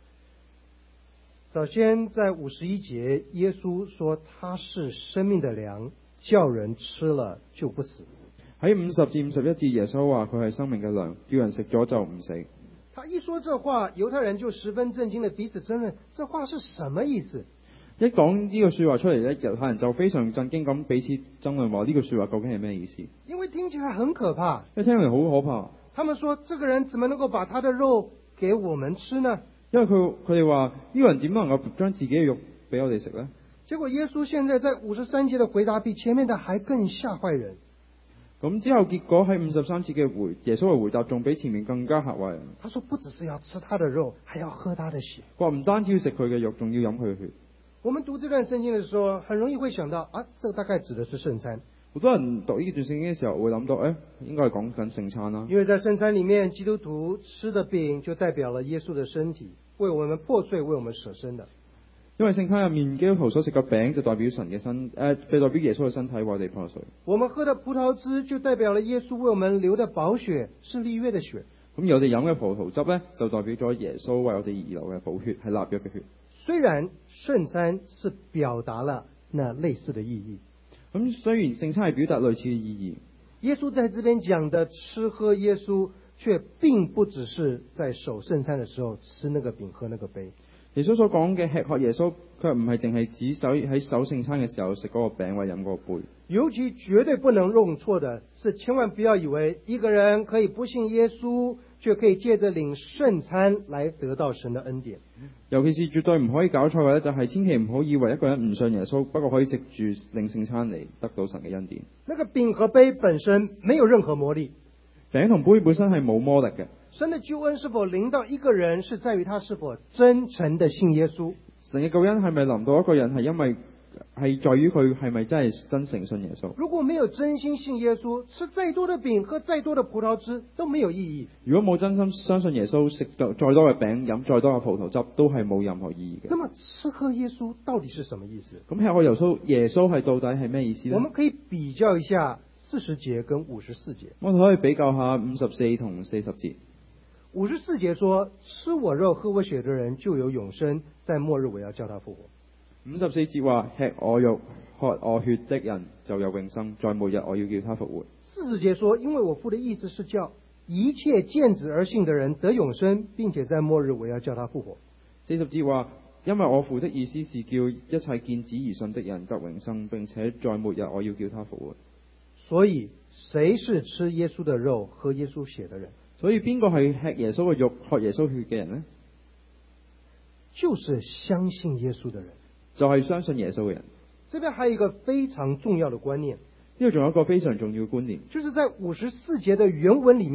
Speaker 1: 首先在51節，耶穌說他是生命的糧，叫人吃了就不死。
Speaker 2: 喺50至51節，耶穌話佢係生命嘅糧，叫人食咗就唔死。
Speaker 1: 他一說這話，猶太人就十分震驚地彼此爭論，這話是什麼意思？
Speaker 2: 一講呢個說話出嚟咧，猶太人就非常震驚咁彼此爭論話呢個說話究竟係咩意思？
Speaker 1: 因為聽起來很可怕，
Speaker 2: 因為聽嚟好可怕。
Speaker 1: 他們說：這個人怎麼能夠把他的肉給我們吃呢？
Speaker 2: 因為佢哋話呢個人點能夠將自己嘅肉俾我哋食呢？
Speaker 1: 結果耶穌現在在53節的回答比前面的還更嚇壞人。
Speaker 2: 咁之後結果喺53節嘅耶穌嘅回答仲比前面更加嚇壞人。
Speaker 1: 他說：不只是要吃他的肉，還要喝他的血。
Speaker 2: 話唔單止要食佢嘅肉，仲要飲佢嘅血。
Speaker 1: 我們讀這段聖經的時候，很容易會想到啊，這個大概指的是聖餐。
Speaker 2: 好多人讀呢段聖經嘅時候會諗到，應該係講緊聖餐啦。
Speaker 1: 因為在聖餐裡面，基督徒吃的餅就代表了耶穌的身體，為我們破碎，為我們捨身的。
Speaker 2: 因為聖餐入面基督徒所食嘅餅就代表神嘅身，就代表耶穌嘅身體為我哋破碎。
Speaker 1: 我們喝的葡萄汁就代表了耶穌為我們流的寶血，是立約的血。
Speaker 2: 咁而我哋飲嘅葡萄汁呢，就代表咗耶穌為我哋而流嘅寶血，係立約嘅血。雖
Speaker 1: 然聖餐是表達了那類似的意義，
Speaker 2: 咁雖然聖餐係表達類似嘅意義，
Speaker 1: 耶穌在這邊講的吃喝耶穌，卻並不只是在守聖餐的時候吃那個餅喝那個杯。
Speaker 2: 耶穌所講嘅吃喝耶穌，佢唔係淨係指喺守聖餐嘅時候食嗰個餅或者飲嗰個杯。
Speaker 1: 尤其絕對不能弄錯的是，千萬不要以為一個人可以不信耶穌，卻可以借着領聖餐來得到神的恩典。
Speaker 2: 尤其是絕對唔可以搞錯嘅咧，就係千祈唔好以為一個人唔信耶穌，不過可以藉住領聖餐嚟得到神嘅恩典。
Speaker 1: 那個餅和杯本身沒有任何魔力，
Speaker 2: 餅同杯本身係冇魔力嘅。
Speaker 1: 神的救恩是否臨到一個人，是在於他是否真誠的信耶穌。
Speaker 2: 神嘅救恩係咪臨到一個人，係因為係在於佢係咪真係真誠信耶穌。
Speaker 1: 如果沒有真心信耶穌，吃再多的餅，喝再多的葡萄汁都沒有意義。
Speaker 2: 如果冇真心相信耶穌，食再多嘅餅，飲再多嘅葡萄汁，都係冇任何意義嘅。
Speaker 1: 那麼吃喝耶穌到底是什麼意思？
Speaker 2: 咁吃喝耶穌係到底係咩意思呢？
Speaker 1: 我們可以比較一下40節跟54節。
Speaker 2: 我哋可以比較下54同40節。
Speaker 1: 54節說：吃我肉喝我血的人就有永生，在末日我要叫他復活。
Speaker 2: 54節話：吃我肉喝我血的人就有永生，在末日我要叫他復活。
Speaker 1: 40節說：因為我父的意思是叫一切見子而信的人得永生，並且在末日我要叫他復活。
Speaker 2: 40節話：因為我父的意思是叫一切見子而信的人得永生，並且在末日我要叫他復活。
Speaker 1: 所以誰是吃耶穌的肉喝耶穌血的人？
Speaker 2: 所以邊個係吃耶穌嘅肉喝耶穌血嘅人呢？
Speaker 1: 就是相信耶穌的人，
Speaker 2: 就係相信耶穌嘅人。
Speaker 1: 這邊還有一個非常重要的觀念，
Speaker 2: 呢度仲有一個非常重要嘅觀念，
Speaker 1: 就是在54節的原文裡面，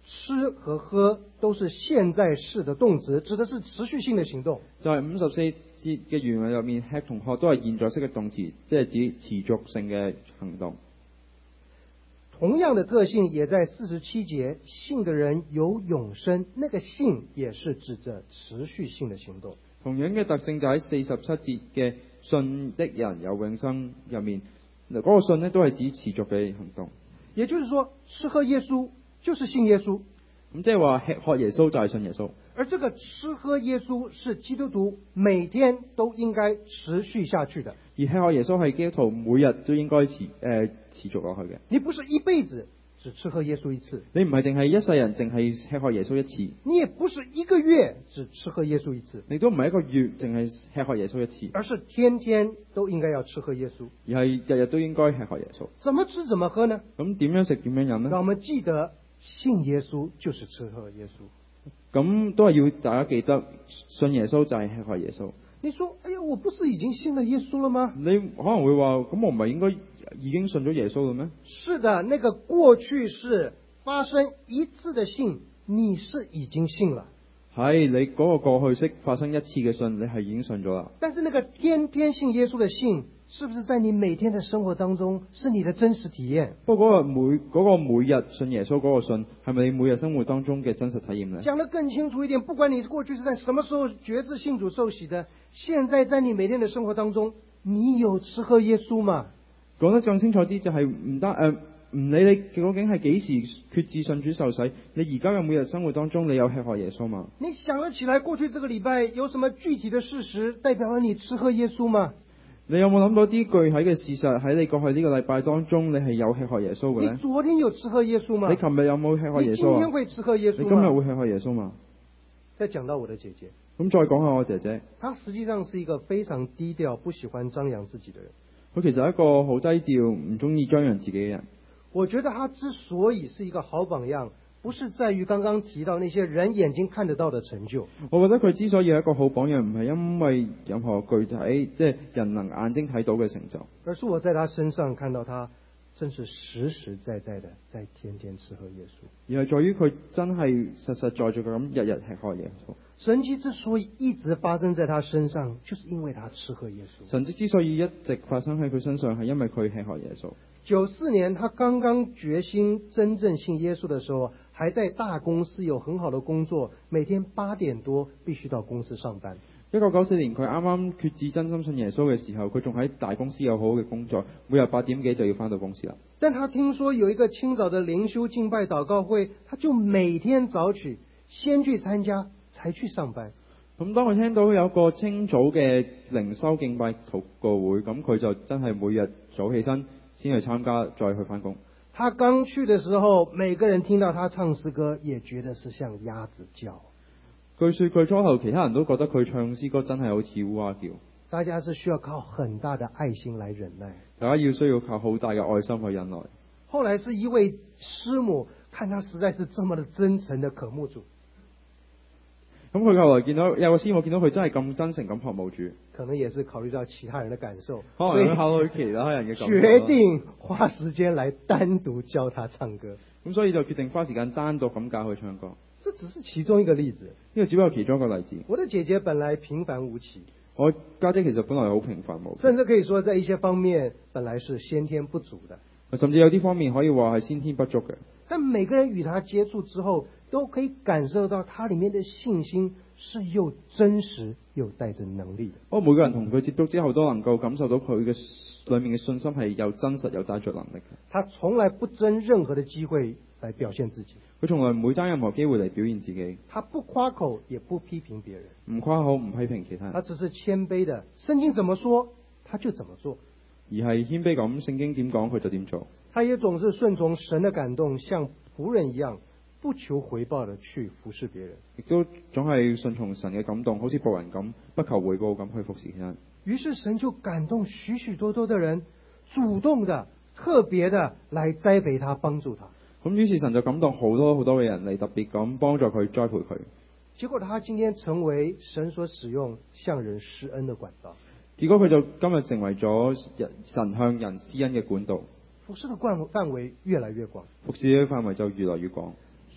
Speaker 1: 吃和喝都是現在式的動詞，指的是持續性的行動。
Speaker 2: 就係54節嘅原文入面，吃同喝都係現在式嘅動詞，即係指持續性嘅行動。
Speaker 1: 同樣的特性也在47節，信的人有永生，那個信也是指着持續性的行動。
Speaker 2: 同樣嘅特性就喺47節嘅信的人有永生入面，嗰個信呢都係指持續嘅行動。
Speaker 1: 也就是說，吃喝耶穌就是信耶穌。
Speaker 2: 咁即係話吃喝耶穌就係信耶穌。
Speaker 1: 而這個吃喝耶穌是基督徒每天都應該持續下去的。
Speaker 2: 而吃喝耶穌係基督徒每日都應該持續落去嘅。
Speaker 1: 你不是一輩子只吃喝耶穌一次，
Speaker 2: 你唔係淨係一世人淨係吃喝耶穌一次，
Speaker 1: 你也不是一個月只吃喝耶穌一次，
Speaker 2: 你都唔係一個月淨係吃喝耶穌一次，
Speaker 1: 而是天天都應該要吃喝耶穌，
Speaker 2: 而係日日都應該吃喝耶穌。
Speaker 1: 怎麼吃怎麼喝呢？
Speaker 2: 咁點樣食點樣飲呢？
Speaker 1: 讓我們記得信耶穌就是吃喝耶穌。
Speaker 2: 咁都係要大家記得，信耶穌就係吃喝耶穌。
Speaker 1: 你說，哎呀，我不是已經信了耶穌了嗎？
Speaker 2: 你可能會話，咁我唔係應該已經信咗耶穌了咩？
Speaker 1: 是的，那個過去式發生一次的信，你是已經信了。
Speaker 2: 係你嗰個過去式發生一次嘅信，你係已經信咗啦。
Speaker 1: 但是那個天天信耶穌的信，是不是在你每天的生活當中是你的真實體驗？
Speaker 2: 不過嗰個每日信耶穌嗰個信，係咪你每日生活當中嘅真實體驗呢？
Speaker 1: 講得更清楚一點，不管你過去是在什麼時候決志信主受洗的，現在在你每天的生活當中，你有吃喝耶穌嗎？
Speaker 2: 講得更清楚啲就係唔理你究竟係幾時決志信主受洗，你而家嘅每日生活當中，你有吃喝耶穌嗎？
Speaker 1: 你想得起來過去這個禮拜有什麼具體的事實代表了你吃喝耶穌嗎？
Speaker 2: 你有冇諗到啲具體嘅事實喺你過去呢個禮拜當中，你係有吃喝耶穌嘅呢？
Speaker 1: 你昨天有吃喝耶穌嗎？
Speaker 2: 你琴日有冇吃喝耶穌啊？
Speaker 1: 你今天會吃喝耶穌嗎？
Speaker 2: 你今日會吃喝耶穌嗎？
Speaker 1: 再講到我的姐姐，
Speaker 2: 咁再講下我姐姐，
Speaker 1: 她實際上是一個非常低調、不喜歡張揚自己的人。
Speaker 2: 佢其實係一個好低調、唔中意張揚自己嘅人。
Speaker 1: 我覺得他之所以是一個好榜樣，不是在於剛剛提到那些人眼睛看得到的成就。
Speaker 2: 我覺得佢之所以係一個好榜樣，唔係因為任何具體即係人能眼睛睇到嘅成就，
Speaker 1: 而是我在他身上看到他真是實實在在的在天天吃喝耶穌。
Speaker 2: 而係在於佢真係實實在在咁日日吃喝耶穌。
Speaker 1: 神蹟之所以一直發生在他身上，就是因為他吃喝耶穌。
Speaker 2: 神蹟之所以一直發生喺佢身上，係因為佢吃喝耶穌。
Speaker 1: 94年他剛剛決心真正信耶穌的時候，還在大公司有很好的工作，每天8點多必須到公司上班。
Speaker 2: 1994年佢啱啱決志真心信耶穌嘅時候，佢仲喺大公司有好好嘅工作，每日8點幾就要返到公司啦。
Speaker 1: 但他聽說有一個清早的靈修敬拜禱告會，他就每天早起先去參加，才去上班。
Speaker 2: 咁當佢聽到有個清早嘅靈修敬拜禱告會，咁佢就真係每日早起身先去參加，再去返工。
Speaker 1: 他剛去的時候，每個人聽到他唱詩歌，也覺得是像鴨子叫。
Speaker 2: 據說佢初頭其他人都覺得佢唱詩歌真係好似烏鴉叫。
Speaker 1: 大家是需要靠很大的愛心來忍耐，
Speaker 2: 大家需要靠好大嘅愛心去忍耐。
Speaker 1: 後來是一位師母，看他實在是這麼的真誠的渴慕主。
Speaker 2: 咁佢後來見到有個師母見到佢真係咁真誠咁渴慕主，
Speaker 1: 可能也是考慮到其他人的感受，
Speaker 2: 可能考慮其他人嘅感受，
Speaker 1: 決定花時間來單獨教他唱歌。
Speaker 2: 咁所以就決定花時間單獨咁教佢唱歌。
Speaker 1: 這只是其中一個例子，
Speaker 2: 呢個只不過其中一個例子。
Speaker 1: 我的姐姐本來平凡無奇，
Speaker 2: 我家姐其實本來好平凡無奇，
Speaker 1: 甚至可以說在一些方面本來是先天不足的，
Speaker 2: 甚至有啲方面可以話係先天不足嘅。
Speaker 1: 但每個人與他接觸之後，都可以感受到他裡面的信心是又真實又帶着能力的。
Speaker 2: 不過每個人同佢接觸之後，都能夠感受到佢嘅裡面嘅信心係又真實又帶着能力嘅。
Speaker 1: 他從來不爭任何的機會來表現自己，
Speaker 2: 佢從來唔會爭任何機會嚟表現自己。
Speaker 1: 他不誇口也不批評別人，
Speaker 2: 唔誇口唔批評其他人，
Speaker 1: 他只是謙卑的，聖經怎麼說他就怎麼做，
Speaker 2: 而係謙卑咁，聖經點講佢就點做。
Speaker 1: 他也總是順從神的感動，像僕人一樣不求回報的去服侍別人，
Speaker 2: 亦都總係順從神嘅感動，好似僕人咁不求回報咁去服侍其他人。
Speaker 1: 於是神就感動許許多多的人主動的特別的來栽培他，幫助他。
Speaker 2: 咁於是神就感動好多好多嘅人嚟特別咁幫助佢，栽培佢。
Speaker 1: 結果他今天成為神所使用向人施恩的管道。
Speaker 2: 結果佢就今日成為咗神向人施恩嘅管道。
Speaker 1: 服侍的範圍越來越廣，
Speaker 2: 服侍嘅範圍就越來越廣。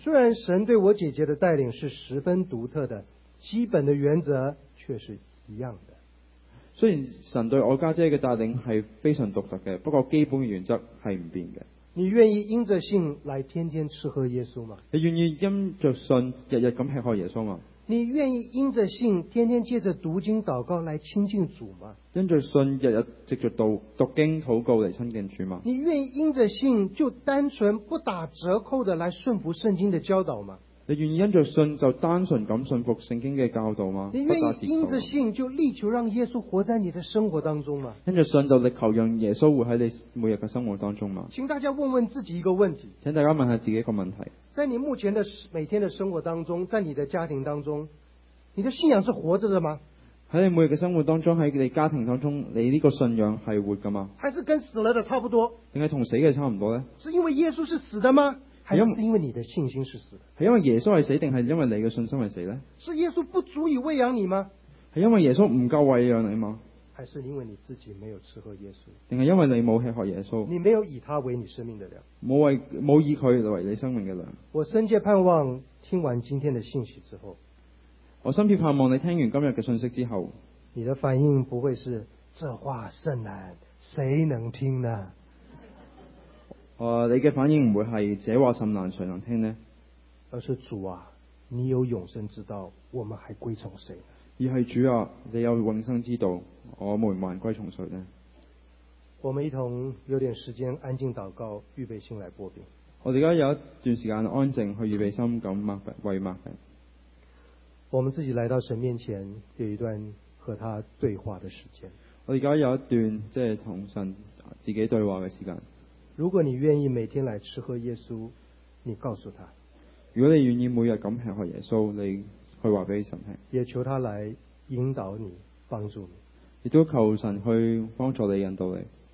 Speaker 1: 虽然神对我姐姐的帶領是十分獨特的，基本的原則卻是一樣的。
Speaker 2: 雖然神對我家姐嘅帶領係非常獨特嘅，不過基本嘅原則係唔變嘅。
Speaker 1: 你願意因着信來天天吃喝耶穌嗎？
Speaker 2: 你願意因着信日日咁吃喝耶穌嗎？
Speaker 1: 你願意因着信天天借着讀經禱告來親近主嗎？
Speaker 2: 因着信日日藉着讀經禱告嚟親近主嗎？
Speaker 1: 你願意因着信就單純不打折扣的來順服聖經的教導嗎？
Speaker 2: 你願意因着信就單純咁信服聖經嘅教導嗎？
Speaker 1: 你願意因着信就力求讓耶穌活在你的生活當中嗎？
Speaker 2: 因着信就力求讓耶穌活喺你每日嘅生活當中嗎？
Speaker 1: 請大家問問自己一個問題，
Speaker 2: 請大家問下自己一個問題，
Speaker 1: 在你目前的每天的生活當中，在你的家庭當中，你的信仰是活着的嗎？
Speaker 2: 喺你每日嘅生活當中，喺你家庭當中，你呢個信仰係活㗎嘛？
Speaker 1: 還是跟死了的差不多？
Speaker 2: 定係同死嘅差唔多呢？
Speaker 1: 是因為耶穌是死的嗎？還是因為你的信心是死的？
Speaker 2: 係因為耶穌係死，定係因為你嘅信心係死呢？
Speaker 1: 是耶穌不足以餵養你嗎？
Speaker 2: 係因為耶穌唔夠餵養你嗎？
Speaker 1: 還是因為你自己沒有吃喝耶穌？
Speaker 2: 定係因為你冇吃喝耶穌？
Speaker 1: 你沒有以他為你生命的糧，
Speaker 2: 冇以佢為你生命嘅糧。
Speaker 1: 我深切盼望聽完今天的信息之後，
Speaker 2: 我深切盼望你聽完今日嘅信息之後，
Speaker 1: 你的反應不會是這話甚難，誰能聽呢？
Speaker 2: 你嘅反應唔會係這話甚難，誰能聽呢？
Speaker 1: 而是主啊，你有永生之道，我們還歸從誰呢？
Speaker 2: 而係主啊，你有永生之道，我們還歸從誰呢？
Speaker 1: 我們一同有點時間安靜禱告，預備心來擘餅。
Speaker 2: 我哋而家有一段時間安靜去預備心咁為擘餅。
Speaker 1: 我們自己來到神面前，有一段和他對話的時間。
Speaker 2: 我而家有一段即係同神自己對話嘅時間。
Speaker 1: 如果你願意每天來吃喝耶穌，你告訴他。
Speaker 2: 如果你願意每日咁吃喝耶穌，你去話俾神聽。
Speaker 1: 也求他來引導你，幫助你。
Speaker 2: 亦都求神去幫助你，引導你。